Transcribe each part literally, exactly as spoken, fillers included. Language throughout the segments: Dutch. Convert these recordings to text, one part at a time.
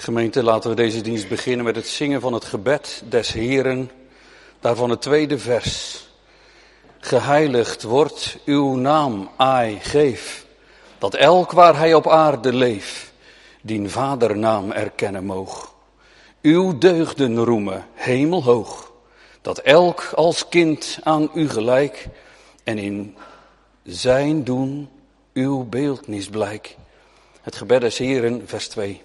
Gemeente, laten we deze dienst beginnen met het zingen van het gebed des Heeren. Daarvan het tweede vers. Geheiligd wordt uw naam, ai, geef, dat elk waar hij op aarde leeft, dien vadernaam erkennen moog. Uw deugden roemen, hemelhoog, dat elk als kind aan u gelijk, en in zijn doen uw beeldnis blijk. Het gebed des Heeren, vers twee.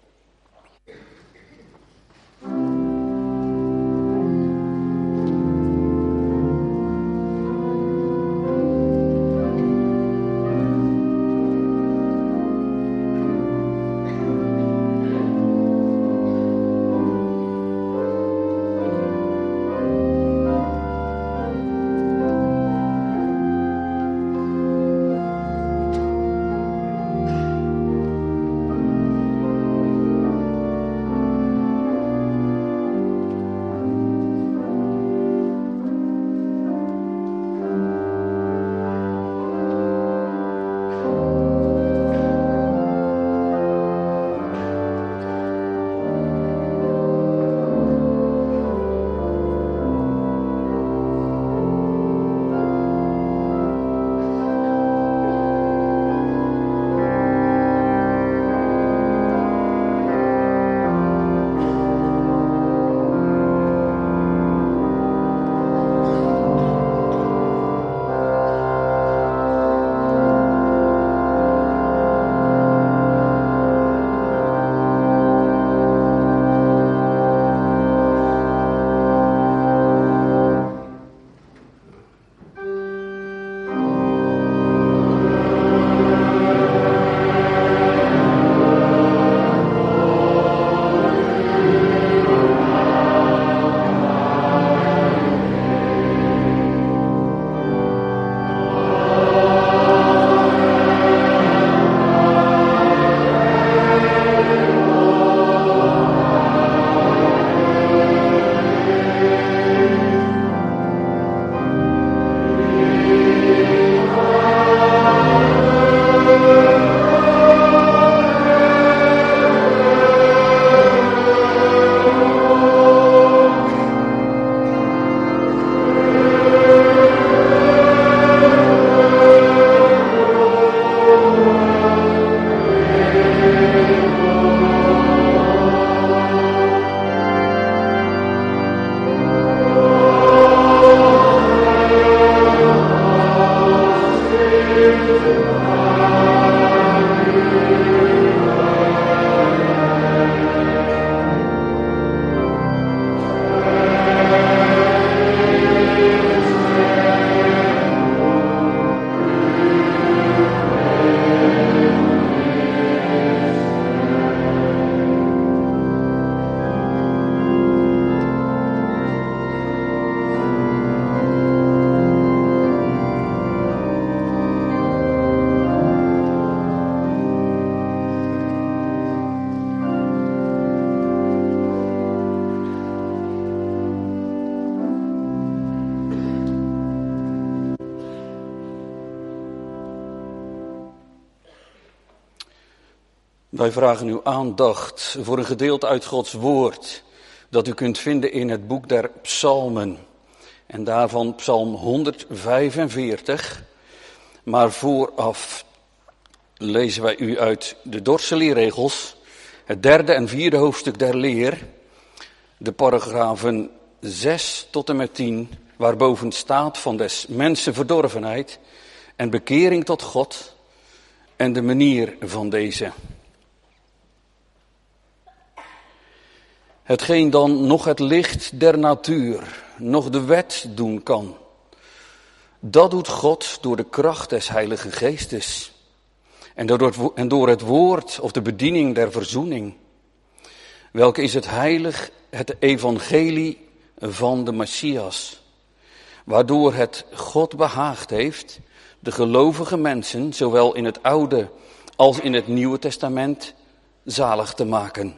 Wij vragen uw aandacht voor een gedeelte uit Gods woord dat u kunt vinden in het boek der Psalmen. En daarvan Psalm honderdvijfenveertig. Maar vooraf lezen wij u uit de Dordtse leerregels, het derde en vierde hoofdstuk der leer, de paragrafen zes tot en met tien, waarboven staat van des mensen verdorvenheid en bekering tot God en de manier van deze. Hetgeen dan nog het licht der natuur, nog de wet doen kan, dat doet God door de kracht des Heilige Geestes en door het, en door het woord of de bediening der verzoening. Welke is het heilig, het evangelie van de Messias, waardoor het God behaagd heeft de gelovige mensen, zowel in het Oude als in het Nieuwe Testament, zalig te maken.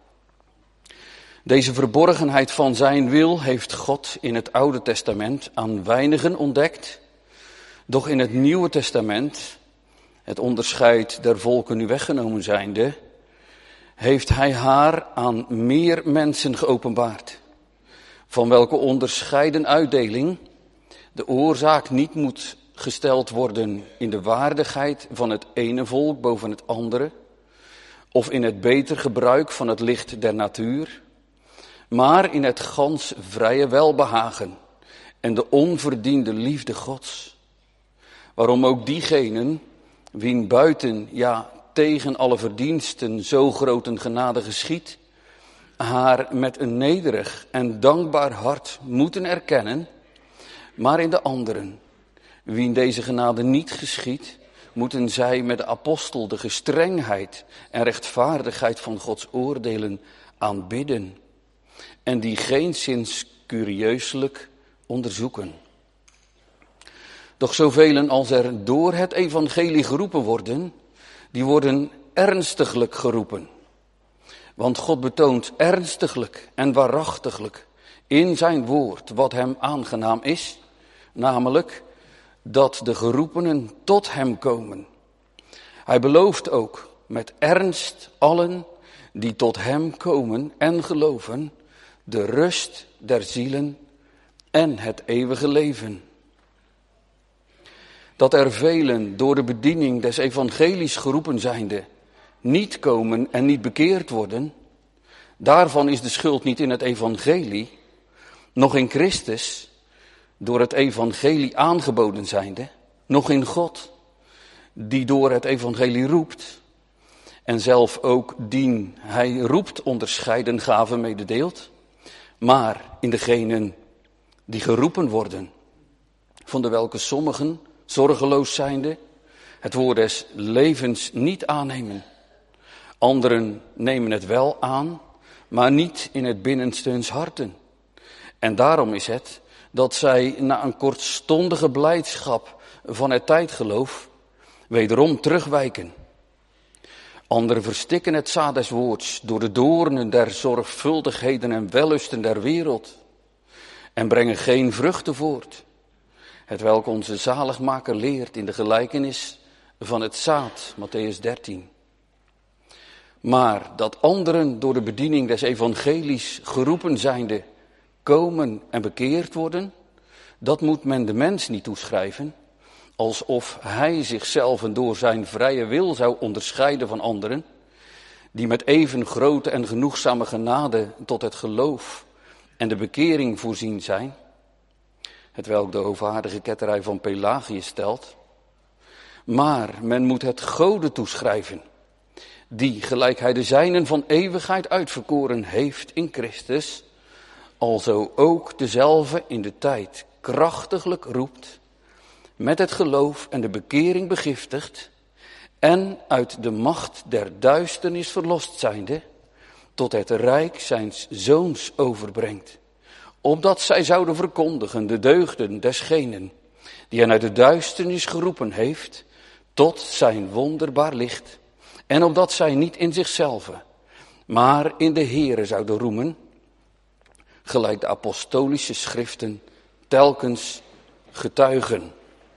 Deze verborgenheid van zijn wil heeft God in het Oude Testament aan weinigen ontdekt, doch in het Nieuwe Testament, het onderscheid der volken nu weggenomen zijnde, heeft hij haar aan meer mensen geopenbaard, van welke onderscheiden uitdeling de oorzaak niet moet gesteld worden in de waardigheid van het ene volk boven het andere, of in het beter gebruik van het licht der natuur, maar in het gans vrije welbehagen en de onverdiende liefde Gods. Waarom ook diegenen, wien buiten, ja tegen alle verdiensten zo groot een genade geschiedt, haar met een nederig en dankbaar hart moeten erkennen, maar in de anderen, wien deze genade niet geschiedt, moeten zij met de apostel de gestrengheid en rechtvaardigheid van Gods oordelen aanbidden en die geenszins curieuselijk onderzoeken. Doch zoveel als er door het evangelie geroepen worden, die worden ernstiglijk geroepen. Want God betoont ernstiglijk en waarachtiglijk in zijn woord wat hem aangenaam is, namelijk dat de geroepenen tot hem komen. Hij belooft ook met ernst allen die tot hem komen en geloven, de rust der zielen en het eeuwige leven. Dat er velen door de bediening des evangelies geroepen zijnde niet komen en niet bekeerd worden, daarvan is de schuld niet in het evangelie, noch in Christus, door het evangelie aangeboden zijnde, noch in God, die door het evangelie roept, en zelf ook dien hij roept onderscheiden gaven mededeelt, maar in degenen die geroepen worden, van de welke sommigen, zorgeloos zijnde, het woord des levens niet aannemen. Anderen nemen het wel aan, maar niet in het binnenste huns harten. En daarom is het dat zij na een kortstondige blijdschap van het tijdgeloof wederom terugwijken. Anderen verstikken het zaad des woords door de doornen der zorgvuldigheden en wellusten der wereld en brengen geen vruchten voort. Hetwelk onze zaligmaker leert in de gelijkenis van het zaad, Mattheüs dertien. Maar dat anderen door de bediening des evangelies geroepen zijnde komen en bekeerd worden, dat moet men de mens niet toeschrijven, alsof hij zichzelf door zijn vrije wil zou onderscheiden van anderen, die met even grote en genoegzame genade tot het geloof en de bekering voorzien zijn, hetwelk de hoogwaardige ketterij van Pelagius stelt. Maar men moet het Gode toeschrijven, die, gelijk hij de zijnen van eeuwigheid uitverkoren heeft in Christus, alzo ook dezelfde in de tijd krachtiglijk roept, met het geloof en de bekering begiftigt, en uit de macht der duisternis verlost zijnde, tot het rijk zijns zoons overbrengt, opdat zij zouden verkondigen de deugden desgenen, die hen uit de duisternis geroepen heeft, tot zijn wonderbaar licht, en opdat zij niet in zichzelf, maar in de Heere zouden roemen, gelijk de apostolische schriften telkens getuigen.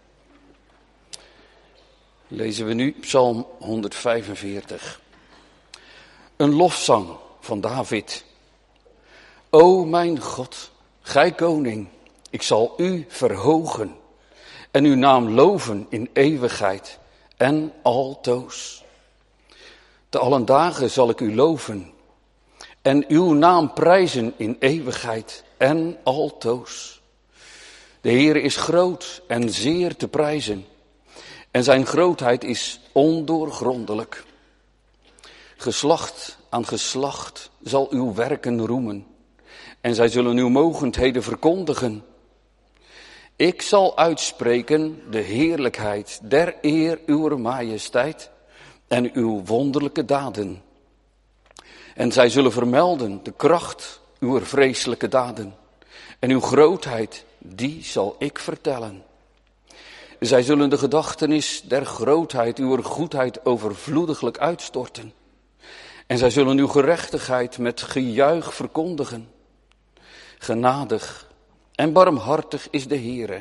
Lezen we nu Psalm honderdvijfenveertig. Een lofzang van David. O mijn God, gij koning, ik zal u verhogen en uw naam loven in eeuwigheid en altoos. Te allen dagen zal ik u loven en uw naam prijzen in eeuwigheid en altoos. De Heer is groot en zeer te prijzen en zijn grootheid is ondoorgrondelijk. Geslacht aan geslacht zal uw werken roemen en zij zullen uw mogendheden verkondigen. Ik zal uitspreken de heerlijkheid der eer uwer majesteit en uw wonderlijke daden. En zij zullen vermelden de kracht uwer vreselijke daden en uw grootheid, die zal ik vertellen. Zij zullen de gedachtenis der grootheid uwer goedheid overvloediglijk uitstorten. En zij zullen uw gerechtigheid met gejuich verkondigen. Genadig en barmhartig is de Heere,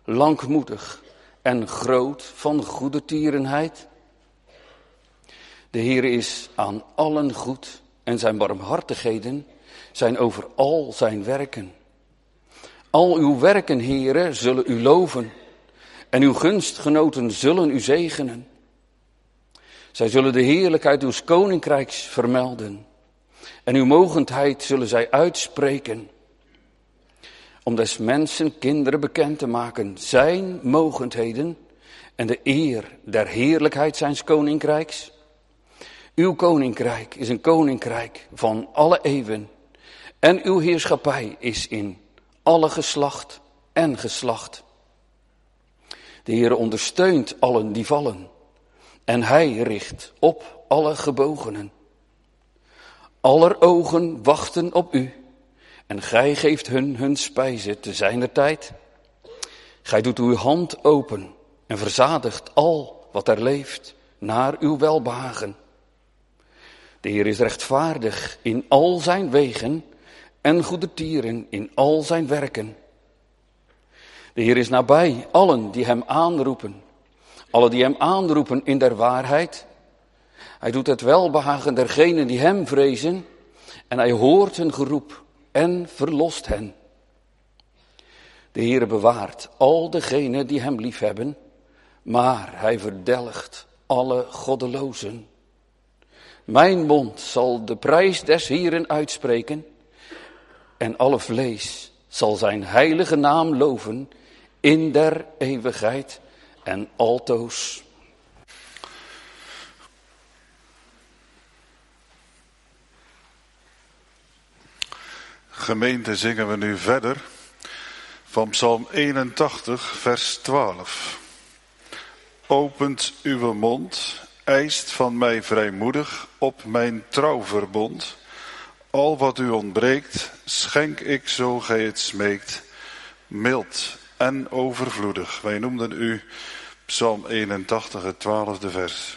langmoedig en groot van goede tierenheid. De Heer is aan allen goed en zijn barmhartigheden zijn over al zijn werken. Al uw werken, Heere, zullen u loven en uw gunstgenoten zullen u zegenen. Zij zullen de heerlijkheid uw koninkrijks vermelden en uw mogendheid zullen zij uitspreken. Om des mensen kinderen bekend te maken zijn mogendheden en de eer der heerlijkheid zijns koninkrijks. Uw koninkrijk is een koninkrijk van alle eeuwen en uw heerschappij is in alle geslacht en geslacht. De Heere ondersteunt allen die vallen en hij richt op alle gebogenen. Aller ogen wachten op u en gij geeft hun hun spijze te zijner tijd. Gij doet uw hand open en verzadigt al wat er leeft naar uw welbehagen. De Heer is rechtvaardig in al zijn wegen en goedertieren in al zijn werken. De Heer is nabij allen die hem aanroepen, allen die hem aanroepen in der waarheid. Hij doet het welbehagen dergenen die hem vrezen en hij hoort hun geroep en verlost hen. De Heer bewaart al degenen die hem liefhebben, maar hij verdelgt alle goddelozen. Mijn mond zal de prijs des Heeren uitspreken en alle vlees zal zijn heilige naam loven in der eeuwigheid en altoos. Gemeente, zingen we nu verder van Psalm eenentachtig, vers twaalf. Opent uw mond, eist van mij vrijmoedig op mijn trouwverbond. Al wat u ontbreekt, schenk ik zo gij het smeekt, mild en overvloedig. Wij noemden u Psalm eenentachtig, het twaalfde vers.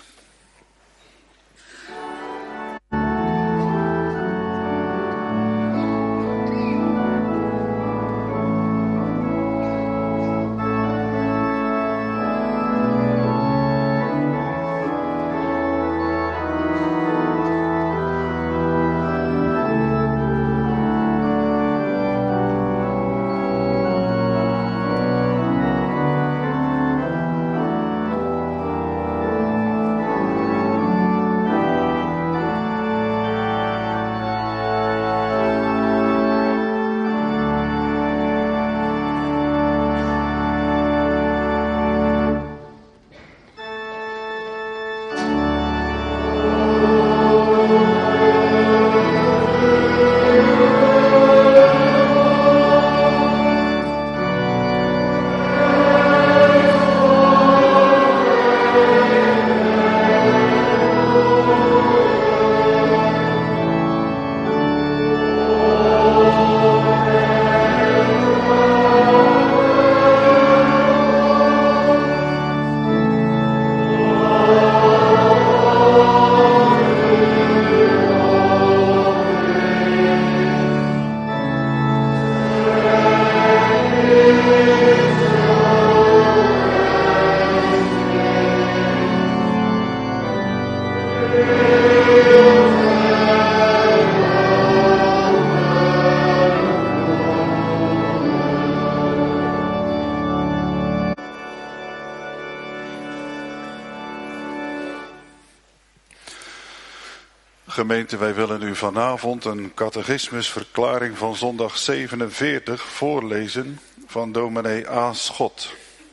Gemeente, wij willen u vanavond een catechismusverklaring van zondag zevenenveertig voorlezen van dominee A. Schot.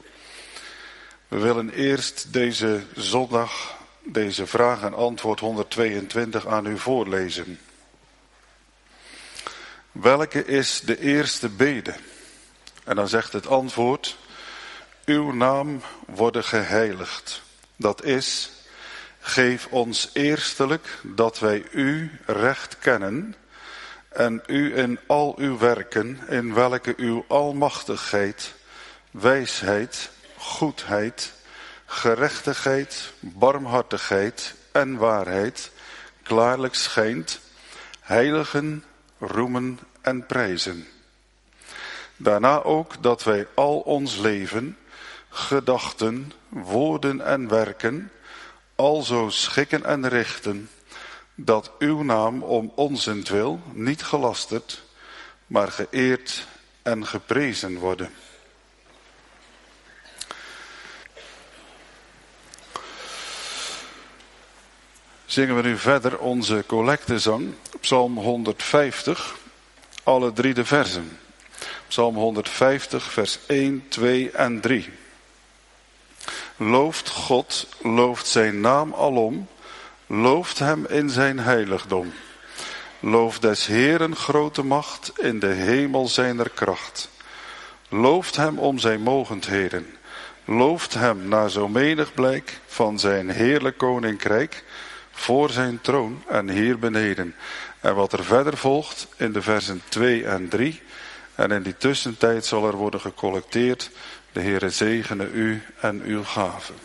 We willen eerst deze zondag, deze vraag en antwoord honderdtweeëntwintig aan u voorlezen. Welke is de eerste bede? En dan zegt het antwoord: uw naam worden geheiligd. Dat is: geef ons eerstelijk dat wij u recht kennen en u in al uw werken, in welke uw almachtigheid, wijsheid, goedheid, gerechtigheid, barmhartigheid en waarheid klaarlijk schijnt, heiligen, roemen en prijzen. Daarna ook dat wij al ons leven, gedachten, woorden en werken alzo schikken en richten, dat uw naam om onzentwil niet gelasterd, maar geëerd en geprezen worden. Zingen we nu verder onze collectezang, Psalm honderdvijftig, alle drie de versen. Psalm honderdvijftig, vers één, twee en drie. Looft God, looft zijn naam alom, looft hem in zijn heiligdom. Looft des Heeren grote macht, in de hemel zijner kracht. Looft hem om zijn mogendheden, looft hem naar zo menig blijk van zijn heerlijk koninkrijk, voor zijn troon en hier beneden. En wat er verder volgt in de versen twee en drie. En in die tussentijd zal er worden gecollecteerd. De Heere zegene u en uw gaven.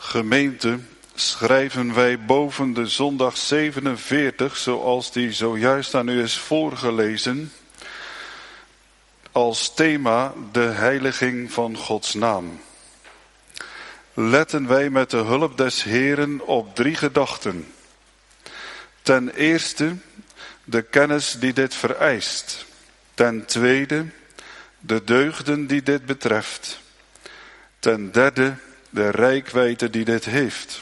Gemeente, schrijven wij boven de zondag zevenenveertig, zoals die zojuist aan u is voorgelezen, als thema de heiliging van Gods naam. Letten wij met de hulp des Heeren op drie gedachten. Ten eerste de kennis die dit vereist. Ten tweede de deugden die dit betreft. Ten derde de reikwijdte die dit heeft.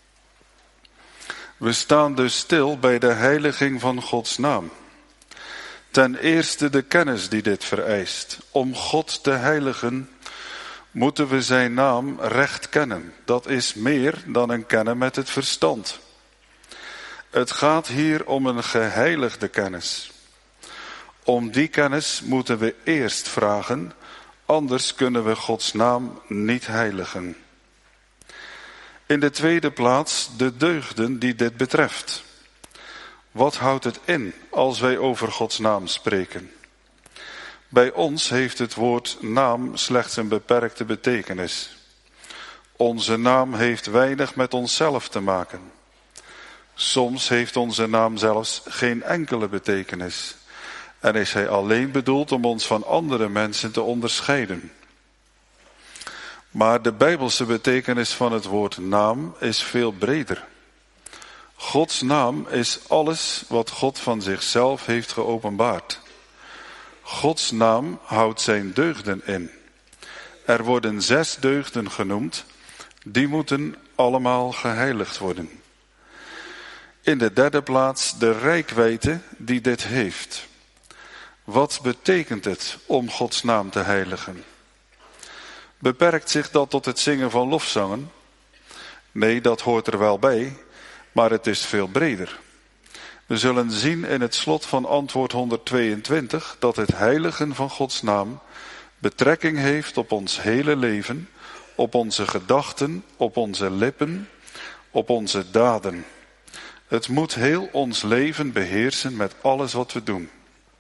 We staan dus stil bij de heiliging van Gods naam. Ten eerste de kennis die dit vereist. Om God te heiligen moeten we zijn naam recht kennen. Dat is meer dan een kennen met het verstand. Het gaat hier om een geheiligde kennis. Om die kennis moeten we eerst vragen, anders kunnen we Gods naam niet heiligen. In de tweede plaats de deugden die dit betreft. Wat houdt het in als wij over Gods naam spreken? Bij ons heeft het woord naam slechts een beperkte betekenis. Onze naam heeft weinig met onszelf te maken. Soms heeft onze naam zelfs geen enkele betekenis. En is hij alleen bedoeld om ons van andere mensen te onderscheiden. Maar de Bijbelse betekenis van het woord naam is veel breder. Gods naam is alles wat God van zichzelf heeft geopenbaard. Gods naam houdt zijn deugden in. Er worden zes deugden genoemd, die moeten allemaal geheiligd worden. In de derde plaats de reikwijdte die dit heeft. Wat betekent het om Gods naam te heiligen? Beperkt zich dat tot het zingen van lofzangen? Nee, dat hoort er wel bij, maar het is veel breder. We zullen zien in het slot van antwoord honderdtweeëntwintig dat het heiligen van Gods naam betrekking heeft op ons hele leven, op onze gedachten, op onze lippen, op onze daden. Het moet heel ons leven beheersen met alles wat we doen.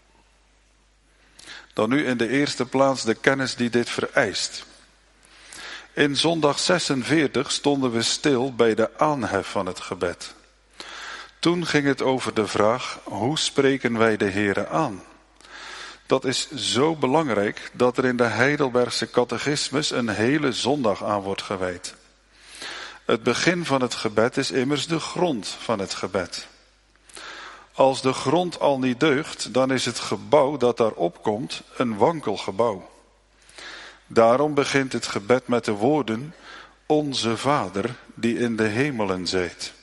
Dan nu in de eerste plaats de kennis die dit vereist. In zondag zesenveertig stonden we stil bij de aanhef van het gebed. Toen ging het over de vraag, hoe spreken wij de Heere aan? Dat is zo belangrijk dat er in de Heidelbergse catechismus een hele zondag aan wordt gewijd. Het begin van het gebed is immers de grond van het gebed. Als de grond al niet deugt, dan is het gebouw dat daarop komt een wankel gebouw. Daarom begint het gebed met de woorden, Onze Vader die in de hemelen zijt.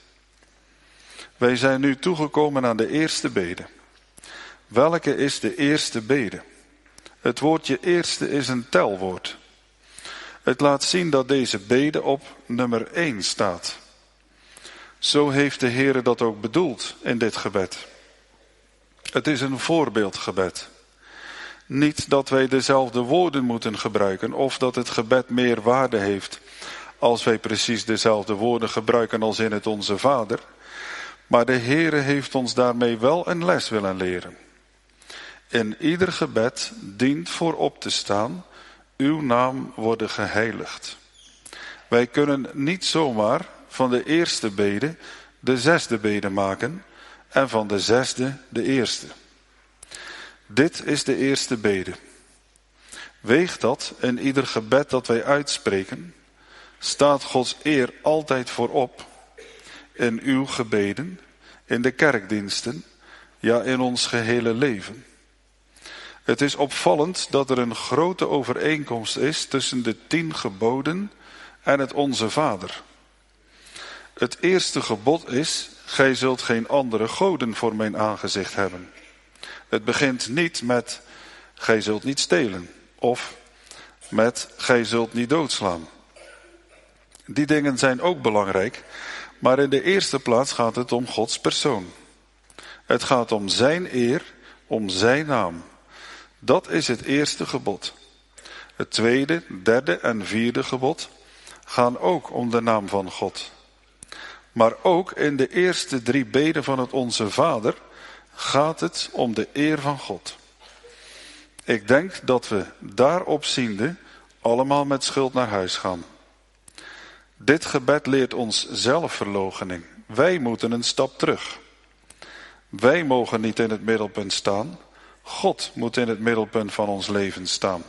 Wij zijn nu toegekomen aan de eerste bede. Welke is de eerste bede? Het woordje eerste is een telwoord. Het laat zien dat deze bede op nummer één staat. Zo heeft de Heere dat ook bedoeld in dit gebed. Het is een voorbeeldgebed. Niet dat wij dezelfde woorden moeten gebruiken of dat het gebed meer waarde heeft als wij precies dezelfde woorden gebruiken als in het Onze Vader. Maar de Heere heeft ons daarmee wel een les willen leren. In ieder gebed dient voorop te staan, uw naam worden geheiligd. Wij kunnen niet zomaar van de eerste bede de zesde bede maken en van de zesde de eerste. Dit is de eerste bede. Weegt dat in ieder gebed dat wij uitspreken, staat Gods eer altijd voorop. In uw gebeden, in de kerkdiensten, ja in ons gehele leven. Het is opvallend dat er een grote overeenkomst is tussen de tien geboden en het Onze Vader. Het eerste gebod is, gij zult geen andere goden voor mijn aangezicht hebben. Het begint niet met, gij zult niet stelen, of met, gij zult niet doodslaan. Die dingen zijn ook belangrijk, maar in de eerste plaats gaat het om Gods persoon. Het gaat om zijn eer, om zijn naam. Dat is het eerste gebod. Het tweede, derde en vierde gebod gaan ook om de naam van God. Maar ook in de eerste drie beden van het Onze Vader gaat het om de eer van God. Ik denk dat we daarop ziende allemaal met schuld naar huis gaan. Dit gebed leert ons zelfverloochening. Wij moeten een stap terug. Wij mogen niet in het middelpunt staan. God moet in het middelpunt van ons leven staan.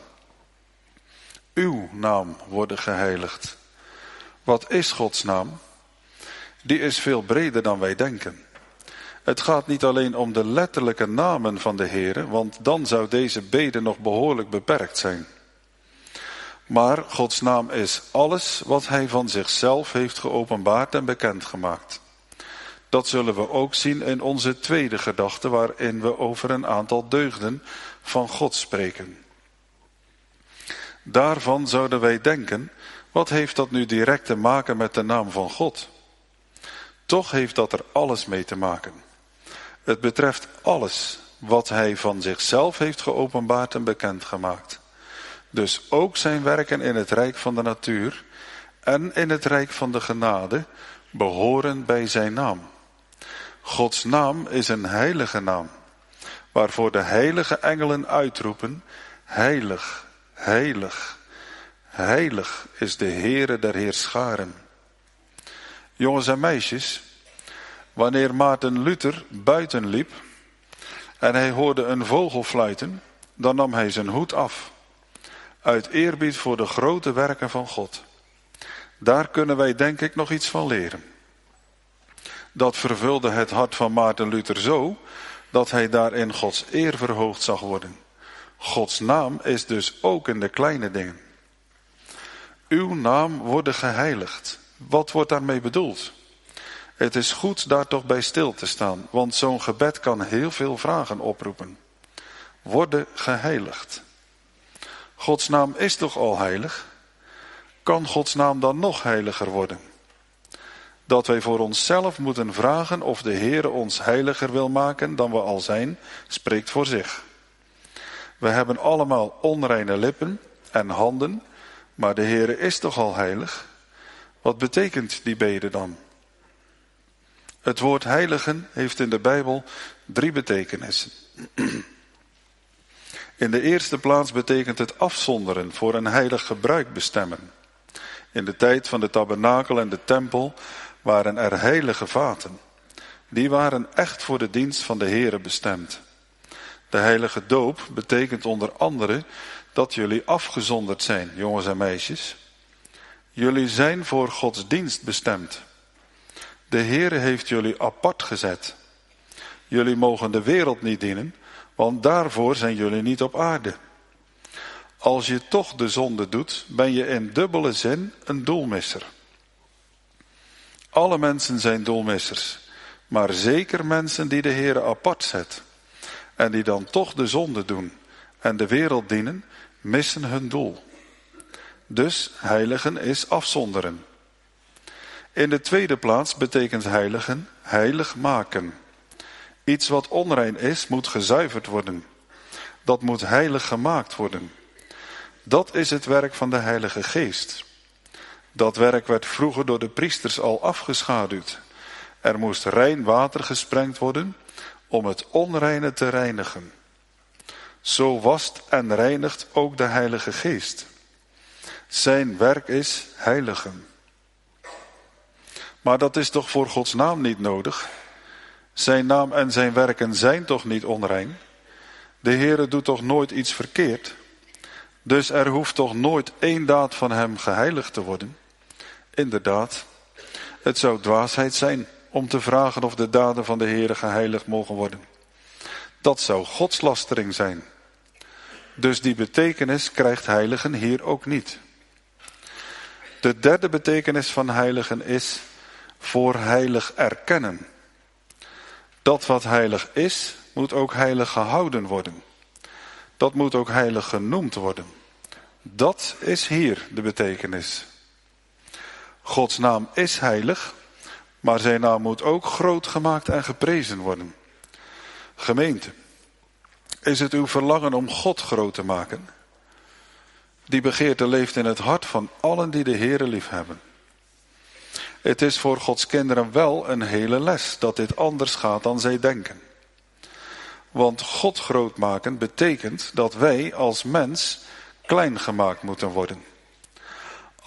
Uw naam worden geheiligd. Wat is Gods naam? Die is veel breder dan wij denken. Het gaat niet alleen om de letterlijke namen van de Heere, want dan zou deze bede nog behoorlijk beperkt zijn. Maar Gods naam is alles wat hij van zichzelf heeft geopenbaard en bekendgemaakt. Dat zullen we ook zien in onze tweede gedachte, waarin we over een aantal deugden van God spreken. Daarvan zouden wij denken, wat heeft dat nu direct te maken met de naam van God? Toch heeft dat er alles mee te maken. Het betreft alles wat hij van zichzelf heeft geopenbaard en bekendgemaakt. Dus ook zijn werken in het rijk van de natuur en in het rijk van de genade behoren bij zijn naam. Gods naam is een heilige naam, waarvoor de heilige engelen uitroepen, heilig, heilig, heilig is de Heere der Heerscharen. Jongens en meisjes, wanneer Maarten Luther buiten liep en hij hoorde een vogel fluiten, dan nam hij zijn hoed af, uit eerbied voor de grote werken van God. Daar kunnen wij denk ik nog iets van leren. Dat vervulde het hart van Maarten Luther zo, dat hij daarin Gods eer verhoogd zag worden. Gods naam is dus ook in de kleine dingen. Uw naam worden geheiligd. Wat wordt daarmee bedoeld? Het is goed daar toch bij stil te staan, want zo'n gebed kan heel veel vragen oproepen. Worden geheiligd. Gods naam is toch al heilig? Kan Gods naam dan nog heiliger worden? Dat wij voor onszelf moeten vragen of de Heere ons heiliger wil maken dan we al zijn, spreekt voor zich. We hebben allemaal onreine lippen en handen, maar de Heere is toch al heilig? Wat betekent die bede dan? Het woord heiligen heeft in de Bijbel drie betekenissen. In de eerste plaats betekent het afzonderen, voor een heilig gebruik bestemmen. In de tijd van de tabernakel en de tempel waren er heilige vaten. Die waren echt voor de dienst van de Heere bestemd. De heilige doop betekent onder andere dat jullie afgezonderd zijn, jongens en meisjes. Jullie zijn voor Gods dienst bestemd. De Heere heeft jullie apart gezet. Jullie mogen de wereld niet dienen, want daarvoor zijn jullie niet op aarde. Als je toch de zonde doet, ben je in dubbele zin een doelmisser. Alle mensen zijn doelmissers, maar zeker mensen die de Heere apart zet. En die dan toch de zonde doen en de wereld dienen, missen hun doel. Dus heiligen is afzonderen. In de tweede plaats betekent heiligen heilig maken. Iets wat onrein is, moet gezuiverd worden. Dat moet heilig gemaakt worden. Dat is het werk van de Heilige Geest. Dat werk werd vroeger door de priesters al afgeschaduwd. Er moest rein water gesprengd worden om het onreine te reinigen. Zo wast en reinigt ook de Heilige Geest. Zijn werk is heiligen. Maar dat is toch voor Gods naam niet nodig? Zijn naam en zijn werken zijn toch niet onrein? De Heere doet toch nooit iets verkeerd? Dus er hoeft toch nooit één daad van hem geheiligd te worden? Inderdaad, het zou dwaasheid zijn om te vragen of de daden van de Heere geheiligd mogen worden. Dat zou godslastering zijn. Dus die betekenis krijgt heiligen hier ook niet. De derde betekenis van heiligen is voor heilig erkennen. Dat wat heilig is, moet ook heilig gehouden worden. Dat moet ook heilig genoemd worden. Dat is hier de betekenis. Gods naam is heilig, maar zijn naam moet ook groot gemaakt en geprezen worden. Gemeente, is het uw verlangen om God groot te maken? Die begeerte leeft in het hart van allen die de Heere liefhebben. Het is voor Gods kinderen wel een hele les dat dit anders gaat dan zij denken. Want God groot maken betekent dat wij als mens klein gemaakt moeten worden.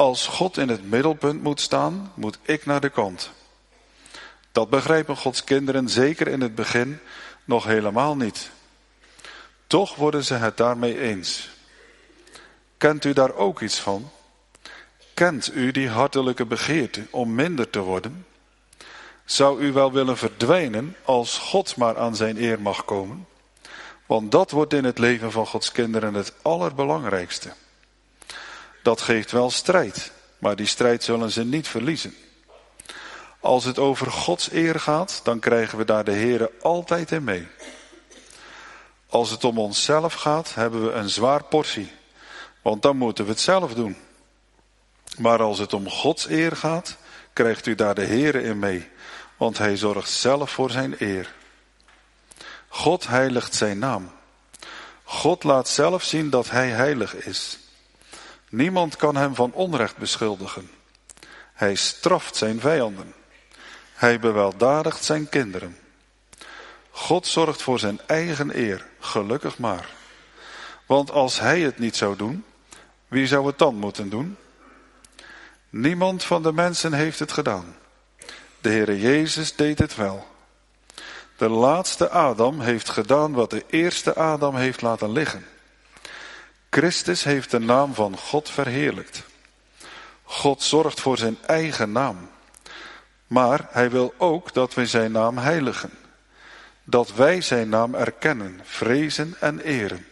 Als God in het middelpunt moet staan, moet ik naar de kant. Dat begrijpen Gods kinderen zeker in het begin nog helemaal niet. Toch worden ze het daarmee eens. Kent u daar ook iets van? Kent u die hartelijke begeerte om minder te worden? Zou u wel willen verdwijnen als God maar aan zijn eer mag komen? Want dat wordt in het leven van Gods kinderen het allerbelangrijkste. Dat geeft wel strijd, maar die strijd zullen ze niet verliezen. Als het over Gods eer gaat, dan krijgen we daar de Heere altijd in mee. Als het om onszelf gaat, hebben we een zwaar portie, want dan moeten we het zelf doen. Maar als het om Gods eer gaat, krijgt u daar de Heere in mee, want hij zorgt zelf voor zijn eer. God heiligt zijn naam. God laat zelf zien dat hij heilig is. Niemand kan hem van onrecht beschuldigen. Hij straft zijn vijanden. Hij beweldadigt zijn kinderen. God zorgt voor zijn eigen eer, gelukkig maar. Want als hij het niet zou doen, wie zou het dan moeten doen? Niemand van de mensen heeft het gedaan. De Heere Jezus deed het wel. De laatste Adam heeft gedaan wat de eerste Adam heeft laten liggen. Christus heeft de naam van God verheerlijkt. God zorgt voor zijn eigen naam. Maar hij wil ook dat wij zijn naam heiligen. Dat wij zijn naam erkennen, vrezen en eren.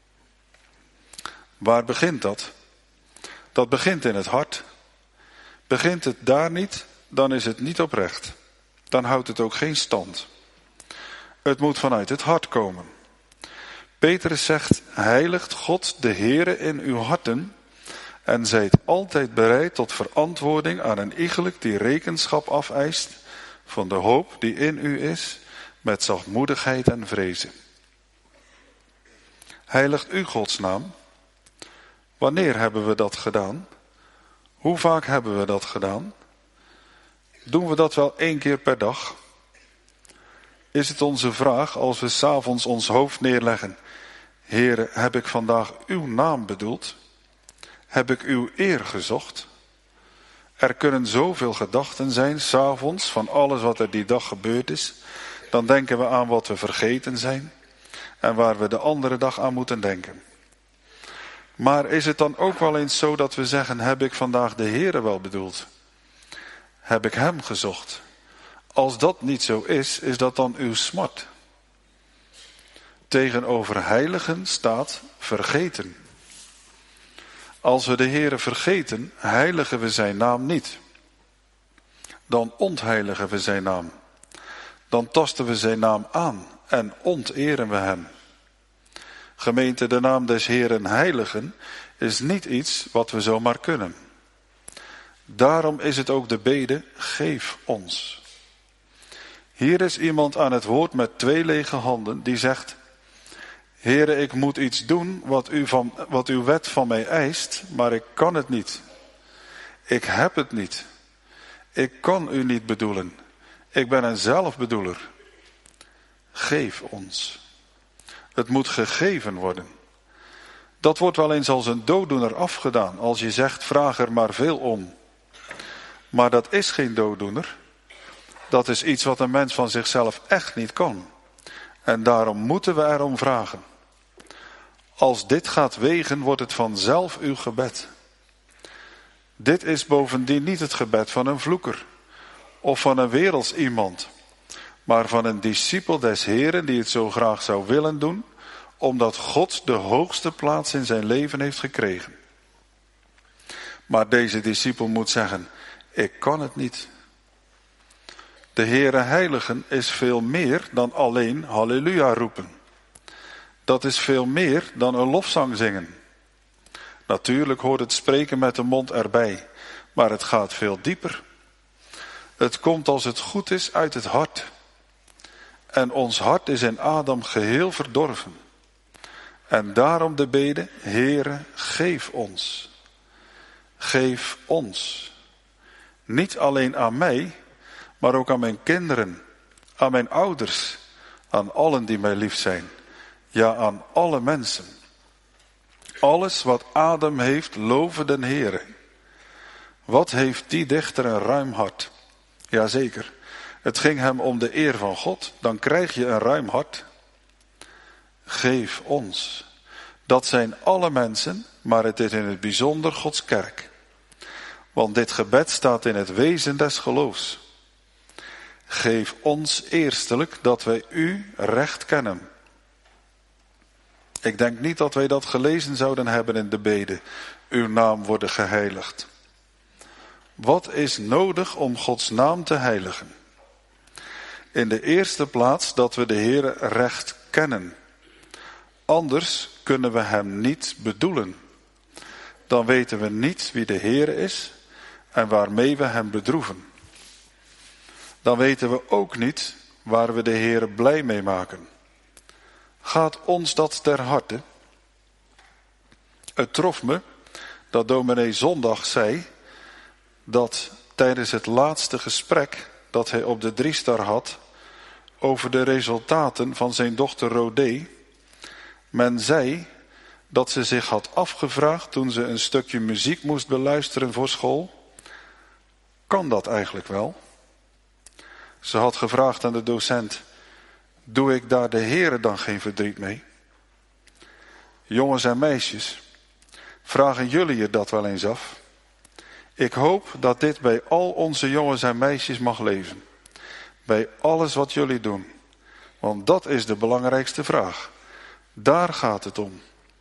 Waar begint dat? Dat begint in het hart. Begint het daar niet, dan is het niet oprecht. Dan houdt het ook geen stand. Het moet vanuit het hart komen. Petrus zegt, heiligt God de Heere in uw harten en zijt altijd bereid tot verantwoording aan een iegelijk die rekenschap afeist van de hoop die in u is, met zachtmoedigheid en vrezen. Heiligt u Gods naam? Wanneer hebben we dat gedaan? Hoe vaak hebben we dat gedaan? Doen we dat wel één keer per dag? Is het onze vraag als we 's avonds ons hoofd neerleggen: Heere, heb ik vandaag uw naam bedoeld? Heb ik uw eer gezocht? Er kunnen zoveel gedachten zijn 's avonds van alles wat er die dag gebeurd is. Dan denken we aan wat we vergeten zijn en waar we de andere dag aan moeten denken. Maar is het dan ook wel eens zo dat we zeggen: heb ik vandaag de Heere wel bedoeld? Heb ik hem gezocht? Als dat niet zo is, is dat dan uw smart? Tegenover heiligen staat vergeten. Als we de Heere vergeten, heiligen we zijn naam niet. Dan ontheiligen we zijn naam. Dan tasten we zijn naam aan en onteren we hem. Gemeente, de naam des Heeren heiligen is niet iets wat we zomaar kunnen. Daarom is het ook de bede: geef ons. Hier is iemand aan het woord met twee lege handen die zegt: Heere, ik moet iets doen wat, u van, wat uw wet van mij eist, maar ik kan het niet. Ik heb het niet. Ik kan u niet bedoelen. Ik ben een zelfbedoeler. Geef ons. Het moet gegeven worden. Dat wordt wel eens als een dooddoener afgedaan, als je zegt: vraag er maar veel om. Maar dat is geen dooddoener. Dat is iets wat een mens van zichzelf echt niet kan. En daarom moeten we erom vragen. Als dit gaat wegen, wordt het vanzelf uw gebed. Dit is bovendien niet het gebed van een vloeker of van een werelds iemand, maar van een discipel des Heren die het zo graag zou willen doen, omdat God de hoogste plaats in zijn leven heeft gekregen. Maar deze discipel moet zeggen: ik kan het niet. De Heere heiligen is veel meer dan alleen halleluja roepen. Dat is veel meer dan een lofzang zingen. Natuurlijk hoort het spreken met de mond erbij, maar het gaat veel dieper. Het komt als het goed is uit het hart. En ons hart is in Adam geheel verdorven. En daarom de bede: Heere, geef ons. Geef ons. Niet alleen aan mij, maar ook aan mijn kinderen, aan mijn ouders, aan allen die mij lief zijn. Ja, aan alle mensen. Alles wat adem heeft, loven den Heere. Wat heeft die dichter een ruim hart? Jazeker, het ging hem om de eer van God. Dan krijg je een ruim hart. Geef ons. Dat zijn alle mensen, maar het is in het bijzonder Gods kerk. Want dit gebed staat in het wezen des geloofs. Geef ons eerstelijk dat wij u recht kennen. Ik denk niet dat wij dat gelezen zouden hebben in de bede. Uw naam worden geheiligd. Wat is nodig om Gods naam te heiligen? In de eerste plaats dat we de Heere recht kennen. Anders kunnen we hem niet bedoelen. Dan weten we niet wie de Heere is en waarmee we hem bedroeven. Dan weten we ook niet waar we de Heere blij mee maken. Gaat ons dat ter harte? Het trof me dat dominee Zondag zei dat tijdens het laatste gesprek dat hij op de Driestar had over de resultaten van zijn dochter Rodé, men zei dat ze zich had afgevraagd toen ze een stukje muziek moest beluisteren voor school. Kan dat eigenlijk wel? Ze had gevraagd aan de docent, doe ik daar de Heere dan geen verdriet mee? Jongens en meisjes, vragen jullie je dat wel eens af? Ik hoop dat dit bij al onze jongens en meisjes mag leven. Bij alles wat jullie doen. Want dat is de belangrijkste vraag. Daar gaat het om.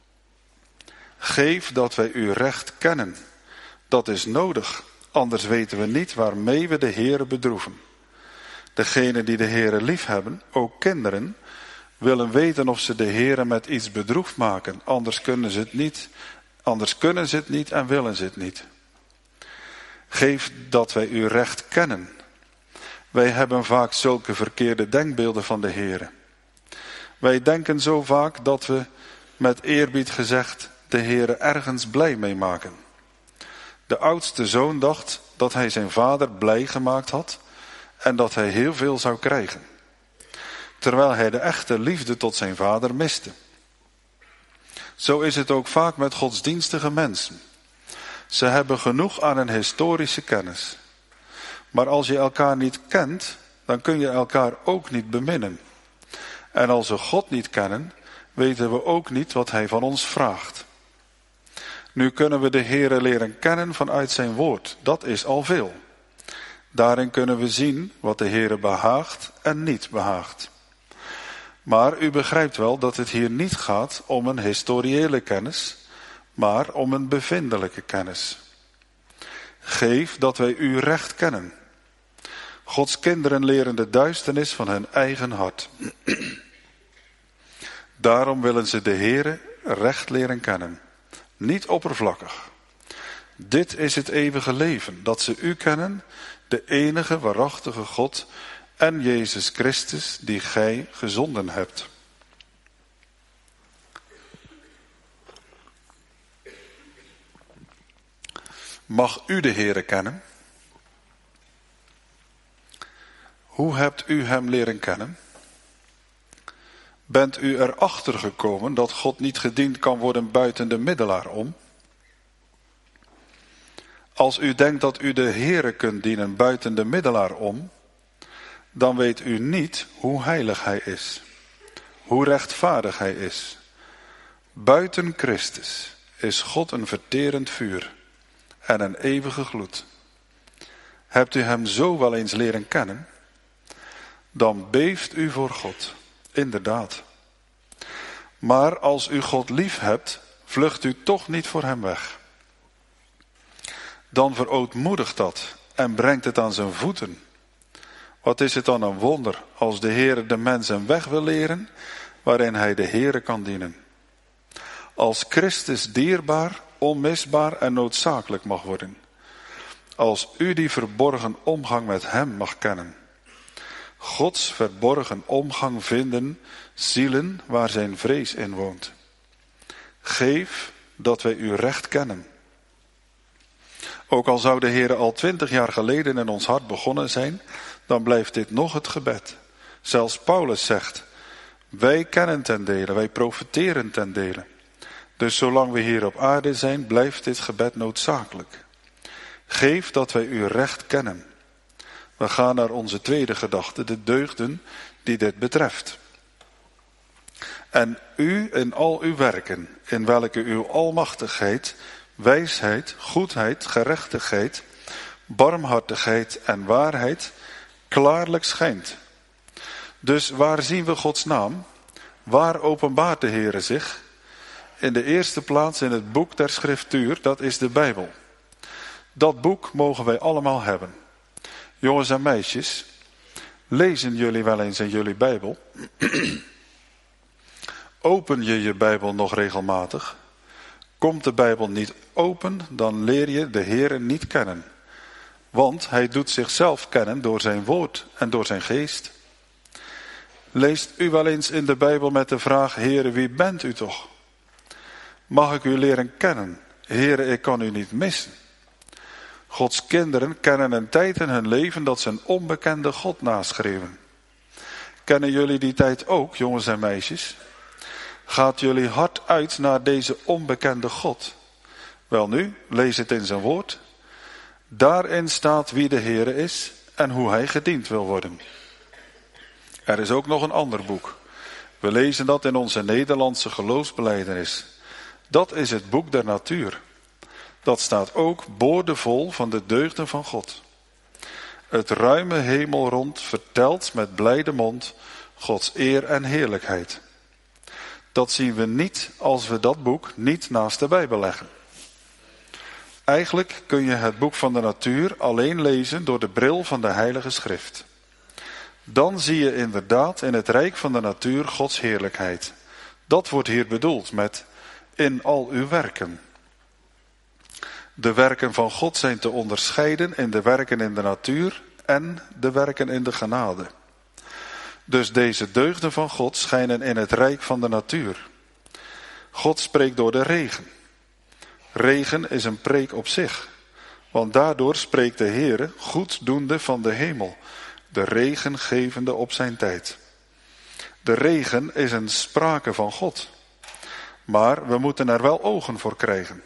Geef dat wij u recht kennen. Dat is nodig, anders weten we niet waarmee we de Heere bedroeven. Degenen die de Heere lief hebben, ook kinderen, willen weten of ze de Heere met iets bedroefd maken. Anders kunnen ze het niet, anders kunnen ze het niet en willen ze het niet. Geef dat wij u recht kennen. Wij hebben vaak zulke verkeerde denkbeelden van de Heere. Wij denken zo vaak dat we, met eerbied gezegd, de Heere ergens blij mee maken. De oudste zoon dacht dat hij zijn vader blij gemaakt had en dat hij heel veel zou krijgen. Terwijl hij de echte liefde tot zijn vader miste. Zo is het ook vaak met godsdienstige mensen. Ze hebben genoeg aan een historische kennis. Maar als je elkaar niet kent, dan kun je elkaar ook niet beminnen. En als we God niet kennen, weten we ook niet wat hij van ons vraagt. Nu kunnen we de Heere leren kennen vanuit zijn woord. Dat is al veel. Daarin kunnen we zien wat de Heere behaagt en niet behaagt. Maar u begrijpt wel dat het hier niet gaat om een historiële kennis, maar om een bevindelijke kennis. Geef dat wij u recht kennen. Gods kinderen leren de duisternis van hun eigen hart. Daarom willen ze de Heere recht leren kennen. Niet oppervlakkig. Dit is het eeuwige leven, dat ze u kennen, de enige waarachtige God en Jezus Christus die gij gezonden hebt. Mag u de Heere kennen? Hoe hebt u hem leren kennen? Bent u erachter gekomen dat God niet gediend kan worden buiten de middelaar om? Als u denkt dat u de Heere kunt dienen buiten de middelaar om, dan weet u niet hoe heilig hij is, hoe rechtvaardig hij is. Buiten Christus is God een verterend vuur en een eeuwige gloed. Hebt u hem zo wel eens leren kennen? Dan beeft u voor God, inderdaad. Maar als u God lief hebt, vlucht u toch niet voor hem weg. Dan verootmoedigt dat en brengt het aan zijn voeten. Wat is het dan een wonder als de Heere de mens een weg wil leren waarin hij de Heere kan dienen. Als Christus dierbaar, onmisbaar en noodzakelijk mag worden. Als u die verborgen omgang met hem mag kennen. Gods verborgen omgang vinden, zielen waar zijn vrees in woont. Geef dat wij u recht kennen. Ook al zou de Heere al twintig jaar geleden in ons hart begonnen zijn, dan blijft dit nog het gebed. Zelfs Paulus zegt, wij kennen ten dele, wij profiteren ten dele. Dus zolang we hier op aarde zijn, blijft dit gebed noodzakelijk. Geef dat wij uw recht kennen. We gaan naar onze tweede gedachte, de deugden die dit betreft. En u in al uw werken, in welke uw almachtigheid, wijsheid, goedheid, gerechtigheid, barmhartigheid en waarheid klaarlijk schijnt. Dus waar zien we Gods naam? Waar openbaart de Heere zich? In de eerste plaats in het boek der Schriftuur, dat is de Bijbel. Dat boek mogen wij allemaal hebben. Jongens en meisjes, lezen jullie wel eens in jullie Bijbel? Open je je Bijbel nog regelmatig? Komt de Bijbel niet open, dan leer je de Heere niet kennen. Want hij doet zichzelf kennen door zijn woord en door zijn geest. Leest u wel eens in de Bijbel met de vraag, Heere, wie bent u toch? Mag ik u leren kennen? Heere, ik kan u niet missen. Gods kinderen kennen een tijd in hun leven dat ze een onbekende God naschreeuwen. Kennen jullie die tijd ook, jongens en meisjes? Gaat jullie hart uit naar deze onbekende God? Welnu, lees het in zijn woord. Daarin staat wie de Heere is en hoe hij gediend wil worden. Er is ook nog een ander boek. We lezen dat in onze Nederlandse geloofsbelijdenis. Dat is het boek der natuur. Dat staat ook boordevol van de deugden van God. Het ruime hemelrond vertelt met blijde mond Gods eer en heerlijkheid. Dat zien we niet als we dat boek niet naast de Bijbel leggen. Eigenlijk kun je het boek van de natuur alleen lezen door de bril van de Heilige Schrift. Dan zie je inderdaad in het rijk van de natuur Gods heerlijkheid. Dat wordt hier bedoeld met in al uw werken. De werken van God zijn te onderscheiden in de werken in de natuur en de werken in de genade. Dus deze deugden van God schijnen in het rijk van de natuur. God spreekt door de regen. Regen is een preek op zich, want daardoor spreekt de Heere goeddoende van de hemel, de regen gevende op zijn tijd. De regen is een sprake van God, maar we moeten er wel ogen voor krijgen.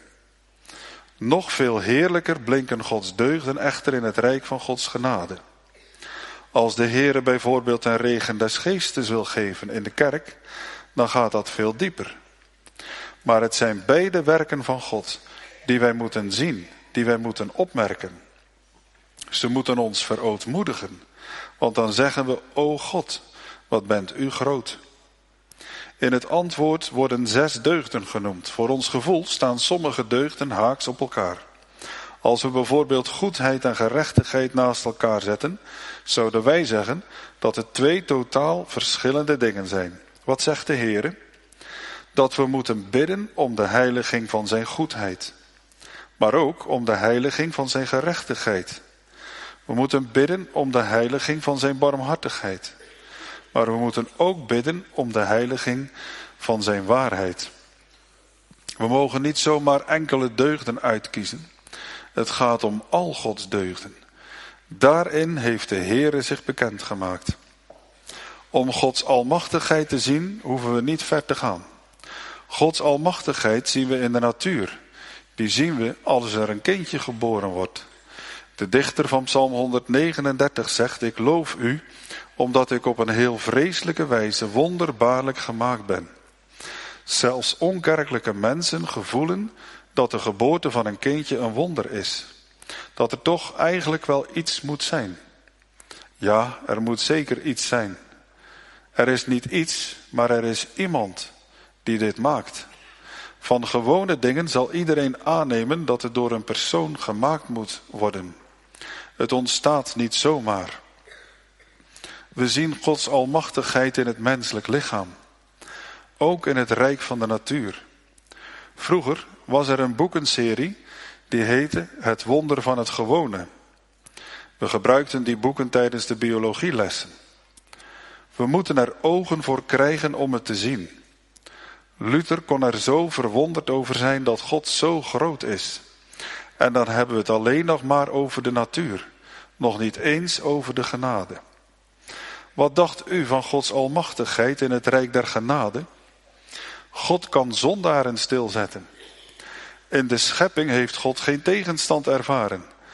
Nog veel heerlijker blinken Gods deugden echter in het rijk van Gods genade. Als de Heere bijvoorbeeld een regen des geestes wil geven in de kerk, dan gaat dat veel dieper. Maar het zijn beide werken van God die wij moeten zien, die wij moeten opmerken. Ze moeten ons verootmoedigen, want dan zeggen we, o God, wat bent u groot. In het antwoord worden zes deugden genoemd. Voor ons gevoel staan sommige deugden haaks op elkaar. Als we bijvoorbeeld goedheid en gerechtigheid naast elkaar zetten, zouden wij zeggen dat het twee totaal verschillende dingen zijn. Wat zegt de Heere? Dat we moeten bidden om de heiliging van zijn goedheid, maar ook om de heiliging van zijn gerechtigheid. We moeten bidden om de heiliging van zijn barmhartigheid, maar we moeten ook bidden om de heiliging van zijn waarheid. We mogen niet zomaar enkele deugden uitkiezen. Het gaat om al Gods deugden. Daarin heeft de Heere zich bekendgemaakt. Om Gods almachtigheid te zien, hoeven we niet ver te gaan. Gods almachtigheid zien we in de natuur. Die zien we als er een kindje geboren wordt. De dichter van Psalm honderdnegenendertig zegt, ik loof u, omdat ik op een heel vreselijke wijze wonderbaarlijk gemaakt ben. Zelfs onkerkelijke mensen gevoelen dat de geboorte van een kindje een wonder is. Dat er toch eigenlijk wel iets moet zijn. Ja, er moet zeker iets zijn. Er is niet iets, maar er is iemand die dit maakt. Van gewone dingen zal iedereen aannemen dat het door een persoon gemaakt moet worden. Het ontstaat niet zomaar. We zien Gods almachtigheid in het menselijk lichaam. Ook in het rijk van de natuur. Vroeger was er een boekenserie die heette Het wonder van het gewone. We gebruikten die boeken tijdens de biologielessen. We moeten er ogen voor krijgen om het te zien. Luther kon er zo verwonderd over zijn dat God zo groot is. En dan hebben we het alleen nog maar over de natuur. Nog niet eens over de genade. Wat dacht u van Gods almachtigheid in het rijk der genade? God kan zondaren stilzetten. In de schepping heeft God geen tegenstand ervaren.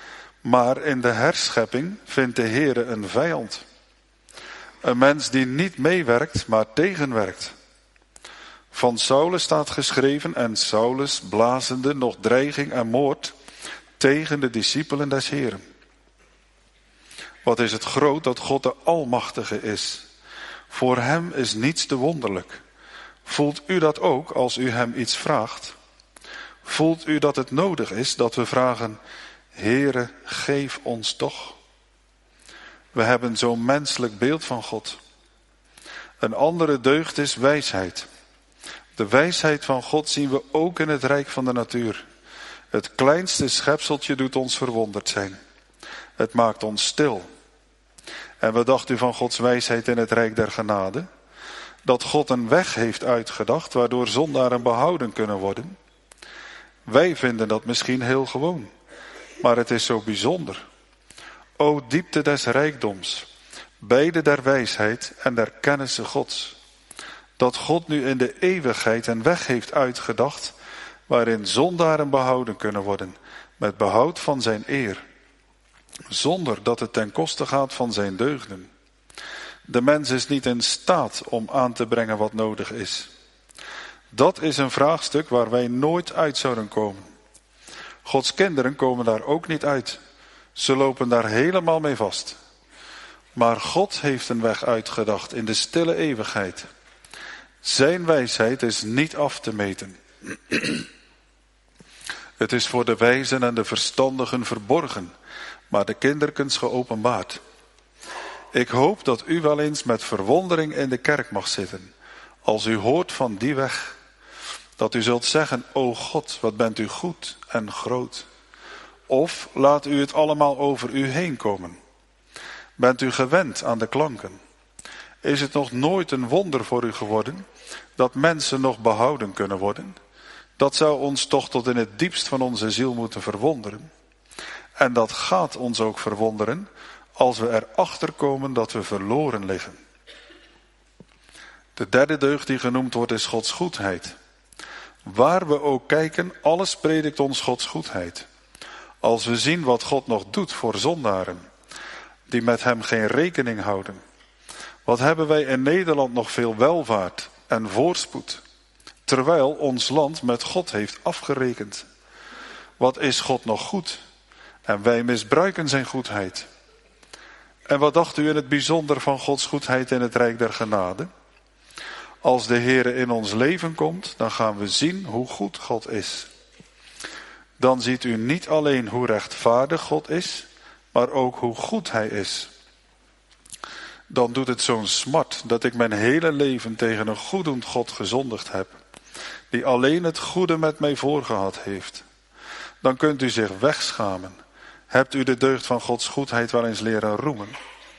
Maar in de herschepping vindt de Heere een vijand. Een mens die niet meewerkt, maar tegenwerkt. Van Saulus staat geschreven, en Saulus blazende nog dreiging en moord tegen de discipelen des Heeren. Wat is het groot dat God de Almachtige is. Voor hem is niets te wonderlijk. Voelt u dat ook als u hem iets vraagt? Voelt u dat het nodig is dat we vragen, Heere, geef ons toch? We hebben zo'n menselijk beeld van God. Een andere deugd is wijsheid. De wijsheid van God zien we ook in het rijk van de natuur. Het kleinste schepseltje doet ons verwonderd zijn. Het maakt ons stil. En wat dacht u van Gods wijsheid in het rijk der genade? Dat God een weg heeft uitgedacht waardoor zondaren behouden kunnen worden. Wij vinden dat misschien heel gewoon, maar het is zo bijzonder. O diepte des rijkdoms, beide der wijsheid en der kennisse Gods. Dat God nu in de eeuwigheid een weg heeft uitgedacht waarin zondaren behouden kunnen worden, met behoud van zijn eer. Zonder dat het ten koste gaat van zijn deugden. De mens is niet in staat om aan te brengen wat nodig is. Dat is een vraagstuk waar wij nooit uit zouden komen. Gods kinderen komen daar ook niet uit. Ze lopen daar helemaal mee vast. Maar God heeft een weg uitgedacht in de stille eeuwigheid. Zijn wijsheid is niet af te meten. Het is voor de wijzen en de verstandigen verborgen, maar de kinderkens geopenbaard. Ik hoop dat u wel eens met verwondering in de kerk mag zitten, als u hoort van die weg. Dat u zult zeggen, o God, wat bent u goed en groot. Of laat u het allemaal over u heen komen. Bent u gewend aan de klanken? Is het nog nooit een wonder voor u geworden dat mensen nog behouden kunnen worden? Dat zou ons toch tot in het diepst van onze ziel moeten verwonderen. En dat gaat ons ook verwonderen als we erachter komen dat we verloren liggen. De derde deugd die genoemd wordt is Gods goedheid. Waar we ook kijken, alles predikt ons Gods goedheid. Als we zien wat God nog doet voor zondaren, die met hem geen rekening houden. Wat hebben wij in Nederland nog veel welvaart en voorspoed, terwijl ons land met God heeft afgerekend. Wat is God nog goed? En wij misbruiken zijn goedheid. En wat dacht u in het bijzonder van Gods goedheid in het rijk der genade? Als de Heere in ons leven komt, dan gaan we zien hoe goed God is. Dan ziet u niet alleen hoe rechtvaardig God is, maar ook hoe goed hij is. Dan doet het zo'n smart dat ik mijn hele leven tegen een goeddoend God gezondigd heb, die alleen het goede met mij voorgehad heeft. Dan kunt u zich wegschamen. Hebt u de deugd van Gods goedheid wel eens leren roemen?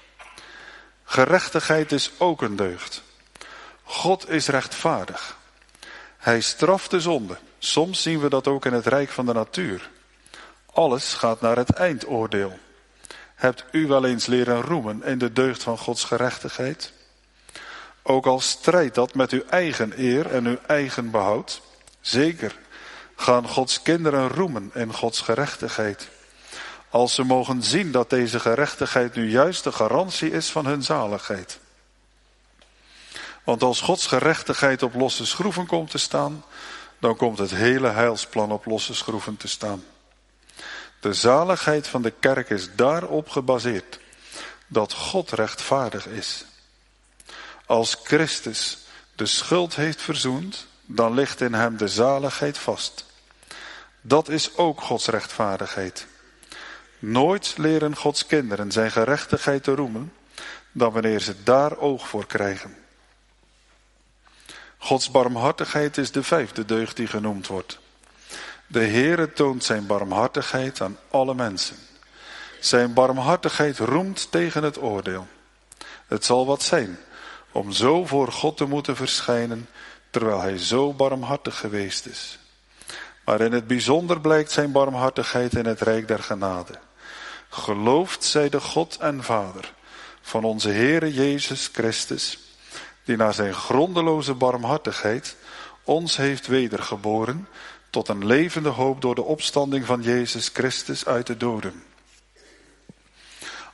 Gerechtigheid is ook een deugd. God is rechtvaardig. Hij straft de zonde. Soms zien we dat ook in het rijk van de natuur. Alles gaat naar het eindoordeel. Hebt u wel eens leren roemen in de deugd van Gods gerechtigheid? Ook al strijdt dat met uw eigen eer en uw eigen behoud. Zeker gaan Gods kinderen roemen in Gods gerechtigheid. Als ze mogen zien dat deze gerechtigheid nu juist de garantie is van hun zaligheid. Want als Gods gerechtigheid op losse schroeven komt te staan, dan komt het hele heilsplan op losse schroeven te staan. De zaligheid van de kerk is daarop gebaseerd, dat God rechtvaardig is. Als Christus de schuld heeft verzoend, dan ligt in hem de zaligheid vast. Dat is ook Gods rechtvaardigheid. Nooit leren Gods kinderen zijn gerechtigheid te roemen, dan wanneer ze daar oog voor krijgen. Gods barmhartigheid is de vijfde deugd die genoemd wordt. De Heere toont zijn barmhartigheid aan alle mensen. Zijn barmhartigheid roemt tegen het oordeel. Het zal wat zijn om zo voor God te moeten verschijnen, terwijl hij zo barmhartig geweest is. Maar in het bijzonder blijkt zijn barmhartigheid in het rijk der genade. Geloofd zij de God en Vader van onze Heere Jezus Christus, die naar zijn grondeloze barmhartigheid ons heeft wedergeboren tot een levende hoop door de opstanding van Jezus Christus uit de doden.